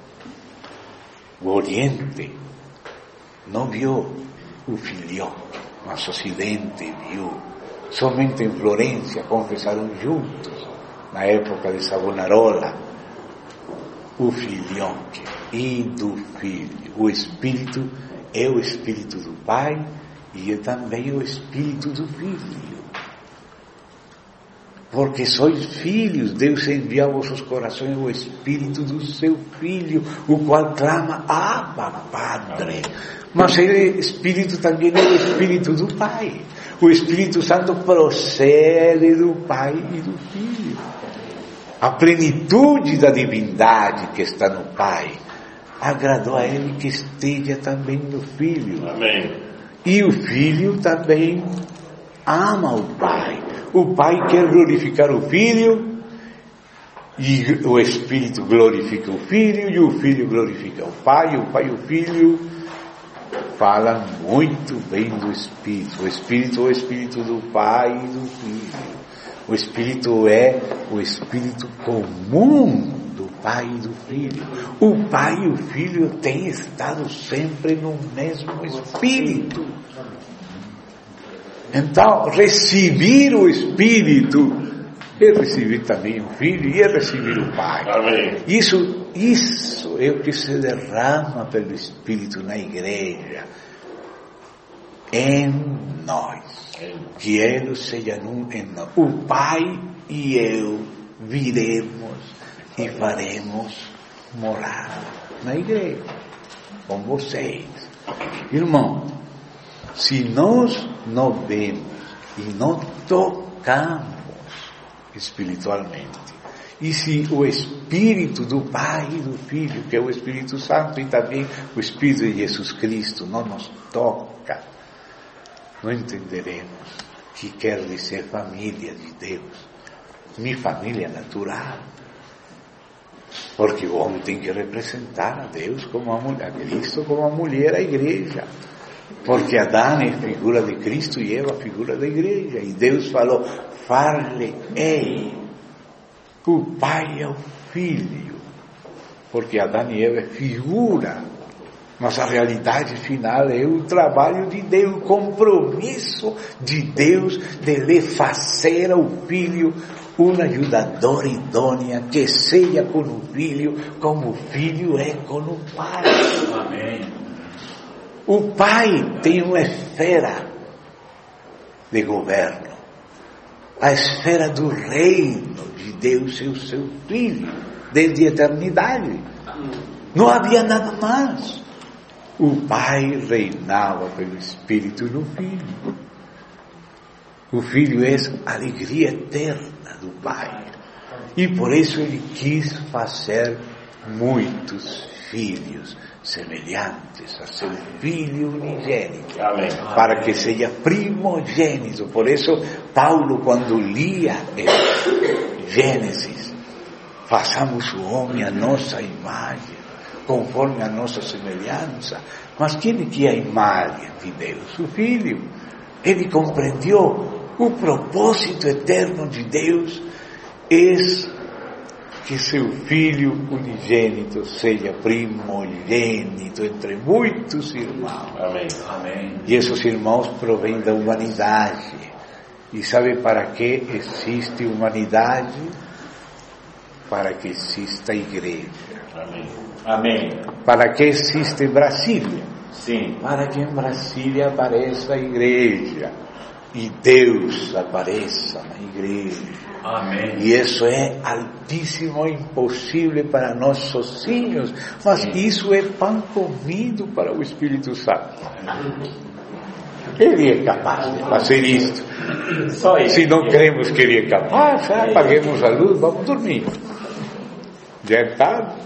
O Oriente não viu o filioque, mas o Ocidente viu. Somente em Florência confessaram juntos, na época de Savonarola, o filioque e do Filho. O Espírito é o Espírito do Pai e é também o Espírito do Filho. Porque sois filhos, Deus enviou a vossos corações o Espírito do seu Filho, o qual clama: Abba, Padre. Mas ele, Espírito, também é o Espírito do Pai. O Espírito Santo procede do Pai e do Filho. A plenitude da divindade que está no Pai agradou a Ele que esteja também no Filho. Amém. E o Filho também ama o Pai. O Pai quer glorificar o Filho, e o Espírito glorifica o Filho, e o Filho glorifica o Pai e o Filho falam muito bem do Espírito. O Espírito é o Espírito do Pai e do Filho. O Espírito é o Espírito comum do Pai e do Filho. O Pai e o Filho têm estado sempre no mesmo Espírito. Então, receber o Espírito é receber também o Filho e é receber o Pai. Amém. Isso é o que se derrama pelo Espírito na igreja, em nós. Que Ele seja em nós. O Pai e eu viremos e faremos morar na igreja com vocês. Irmão, se nós não vemos e não tocamos espiritualmente, e se o Espírito do Pai e do Filho, que é o Espírito Santo, e também o Espírito de Jesus Cristo, não nos toca, não entenderemos que quer dizer família de Deus. Minha família natural. Porque o homem tem que representar a Deus como a mulher, a Cristo como a mulher, a igreja. Porque Adão é figura de Cristo e Eva figura da igreja. E Deus falou, far-lhe-ei o Pai ao Filho. Porque Adão e Eva é figura. Mas a realidade final é o trabalho de Deus, o compromisso de Deus de lhe fazer ao Filho uma ajudadora idônea que seja com o Filho como o Filho é com o Pai. Amém. O Pai tem uma esfera de governo. A esfera do reino de Deus é o seu Filho, desde a eternidade. Não havia nada mais. O Pai reinava pelo Espírito no Filho. O Filho é a alegria eterna do Pai. E por isso Ele quis fazer muitos filhos semelhantes a seu Filho unigênito. Amém. Para que seja primogênito. Por isso Paulo, quando lia Gênesis, façamos o homem a nossa imagem, conforme a nossa semelhança. Mas quem que é a imagem de Deus? O Filho. Ele compreendeu o propósito eterno de Deus é que seu Filho unigênito seja primogênito entre muitos irmãos. Amém. Amém. E esses irmãos provêm da humanidade. E sabe para que existe humanidade? Para que exista a igreja. Amém. Amém. Para que existe Brasília? Sim. Para que em Brasília apareça a igreja e Deus apareça na igreja. Amém. E isso é altíssimo e impossível para nós sozinhos, mas isso é pão comido para o Espírito Santo. Ele é capaz de fazer isto. Só isso. Se não cremos que Ele é capaz, apaguemos a luz, vamos dormir. Já é tarde.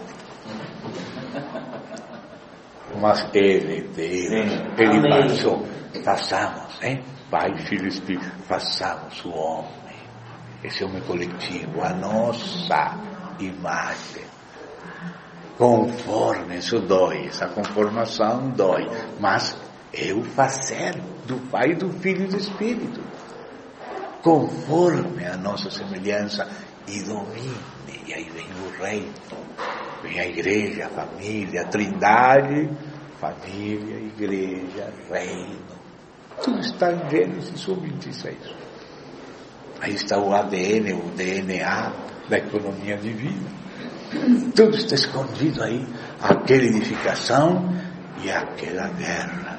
Mas Ele é Deus. Sim. Ele Amém. passou. Façamos, Pai, Filho e Espírito, façamos o homem. Esse homem coletivo, a nossa imagem. Conforme, isso dói, essa conformação dói. Mas é o fazer do Pai, do Filho e do Espírito. Conforme a nossa semelhança e domine. E aí vem o reino. Vem a igreja, a família, a trindade, família, igreja, reino. Tudo está em Gênesis 1:26. Aí está o ADN, o DNA da economia divina. Tudo está escondido aí. Aquela edificação e aquela guerra.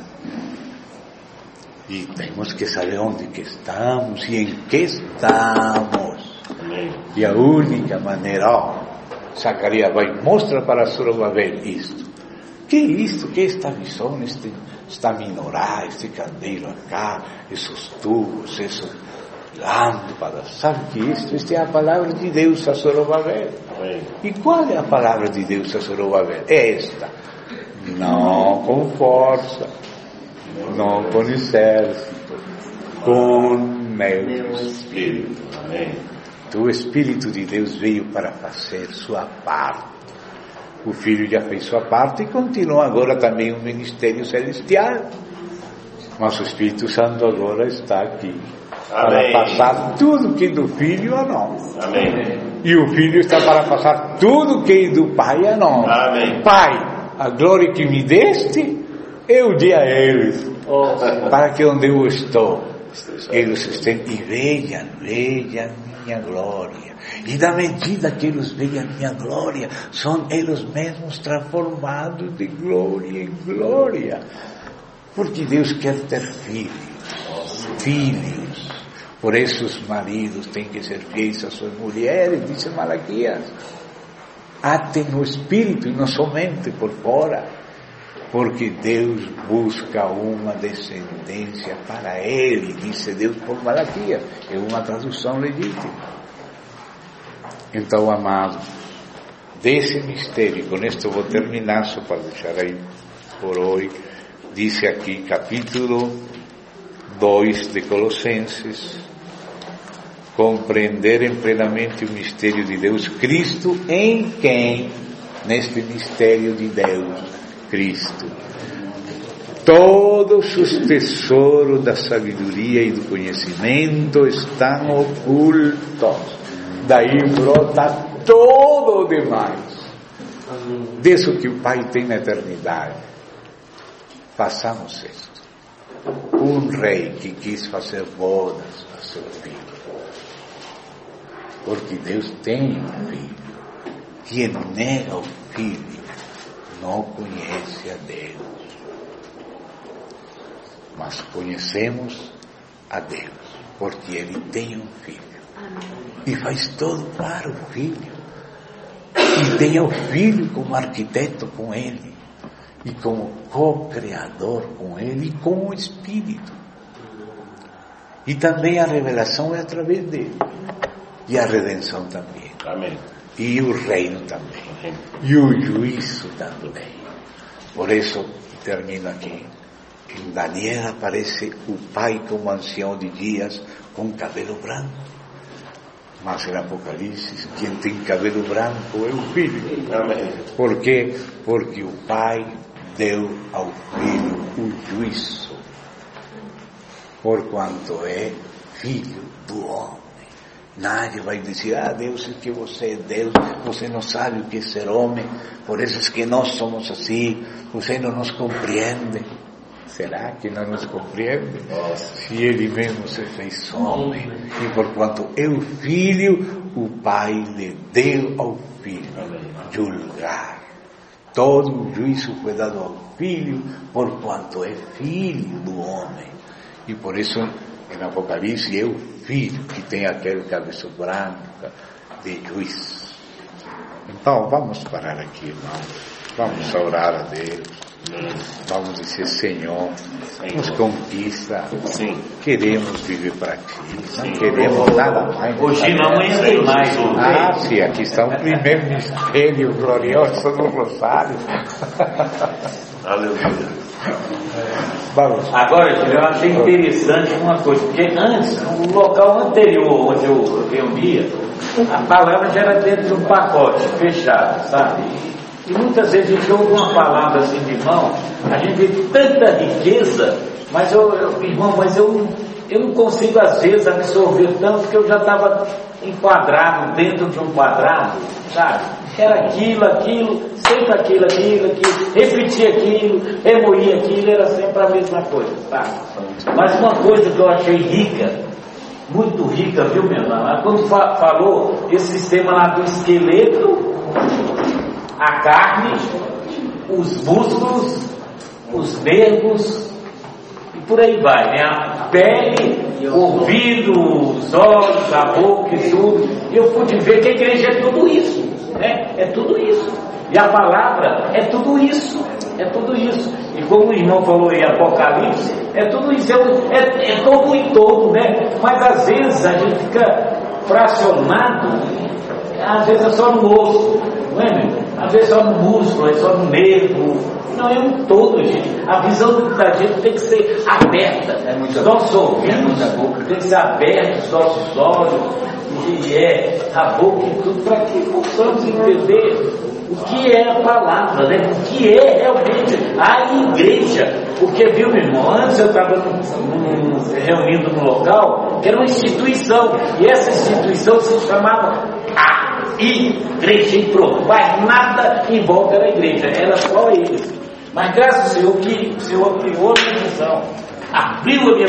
E temos que saber onde que estamos e em que estamos. Amém. E a única maneira, Zacarias vai mostrar para Zorobabel isto. Que é isto? Que é esta visão? Esta menorá, este candeeiro acá, esses tubos, essas lâmpadas. Sabe que isto é a palavra de Deus a Zorobabel. Amém. E qual é a palavra de Deus a Zorobabel? É esta. Não com força, não com exército, com meu espírito. Amém. Então, o Espírito de Deus veio para fazer sua parte. O Filho já fez sua parte e continua agora também o ministério celestial. Mas o Espírito Santo agora está aqui. Para passar tudo que é do Filho a nós. Amém. E o Filho está para passar tudo que é do Pai a nós. Amém. Pai, a glória que me deste, eu dei a eles. Para que onde eu estou, eles estejam e vejam minha glória. E da medida que eles vejam minha glória, são eles mesmos transformados de glória em glória. Porque Deus quer ter filhos. Por isso os maridos têm que ser fiéis às suas mulheres, diz Malaquias. Atem no espírito e não somente por fora. Porque Deus busca uma descendência para Ele, disse Deus por Malaquias. É uma tradução legítima. Então, amado, desse mistério, com isto eu vou terminar, só para deixar aí por hoje, dice aqui, capítulo 2 de Colossenses, compreenderem plenamente o mistério de Deus, Cristo, em quem, neste mistério de Deus, Cristo, todos os tesouros da sabedoria e do conhecimento estão ocultos. Daí brota todo o demais. Disso que o Pai tem na eternidade. Façamos isto. Um rei que quis fazer bodas a seu filho. Porque Deus tem um filho. Quem nega o filho não conhece a Deus. Mas conhecemos a Deus. Porque Ele tem um filho. E faz tudo para o filho. E tem o filho como arquiteto com Ele. E como co-criador com Ele e com o Espírito. E também a revelação é através dele. E a redenção também. Amém. E o reino também. Amém. E o juízo também. Por isso, termino aqui. Em Daniel aparece o pai como ancião de dias com cabelo branco. Mas em Apocalipse, quem tem cabelo branco é o filho. Amém. Por quê? Porque o pai deu ao filho o juízo, porquanto é filho do homem. Nadie vai dizer, Deus, é que você é Deus, você não sabe o que é ser homem, por isso é que nós somos assim, você não nos compreende. Será que não nos compreende? Se Ele mesmo se fez homem, e porquanto é o filho, o pai lhe deu ao filho julgar. Todo o juízo foi dado ao filho, porquanto é filho do homem. E por isso, em Apocalipse, é o filho que tem aquele cabeça branca de juízo. Então, vamos parar aqui, irmãos. Vamos orar a Deus. Vamos dizer, Senhor, nos conquista. Sim. Queremos viver para Ti. Não queremos nada mais. Hoje não tem mais. Sim, aqui está o primeiro mistério glorioso do Rosário. Aleluia. Vamos. Agora, eu achei interessante uma coisa, porque antes, no local anterior onde eu reunia, a palavra já era dentro de um pacote fechado, sabe? E muitas vezes a gente ouve uma palavra assim de mão, a gente vê tanta riqueza, mas eu não consigo às vezes absorver tanto, porque eu já estava enquadrado dentro de um quadrado, sabe? Era aquilo, sempre aquilo, repetia aquilo, remoía aquilo, era sempre a mesma coisa, sabe? Mas uma coisa que eu achei rica, muito rica, viu, meu irmão? Quando falou esse sistema lá do esqueleto, a carne, os músculos, os nervos, e por aí vai, né? A pele, o ouvido, os olhos, a boca e tudo. E eu pude ver que a igreja é tudo isso, né? É tudo isso. E a palavra é tudo isso. É tudo isso. E como o irmão falou em Apocalipse, é tudo isso. É todo em todo, né? Mas às vezes a gente fica fracionado, às vezes é só no osso, não é, meu? Às vezes só no músculo, é só no nervo. Não, é um todo, gente. A visão da gente tem que ser aberta. Os nossos ouvidos tem que ser abertos, os nossos olhos, a boca e tudo, para que possamos entender o que é a palavra, né? O que é realmente a igreja. Porque, viu, meu irmão, antes eu estava reunindo num local que era uma instituição, e essa instituição se chamava a igreja, e pronto, mas nada em volta da igreja, era só eles. Mas graças ao Senhor que o Senhor criou a minha visão, abriu a minha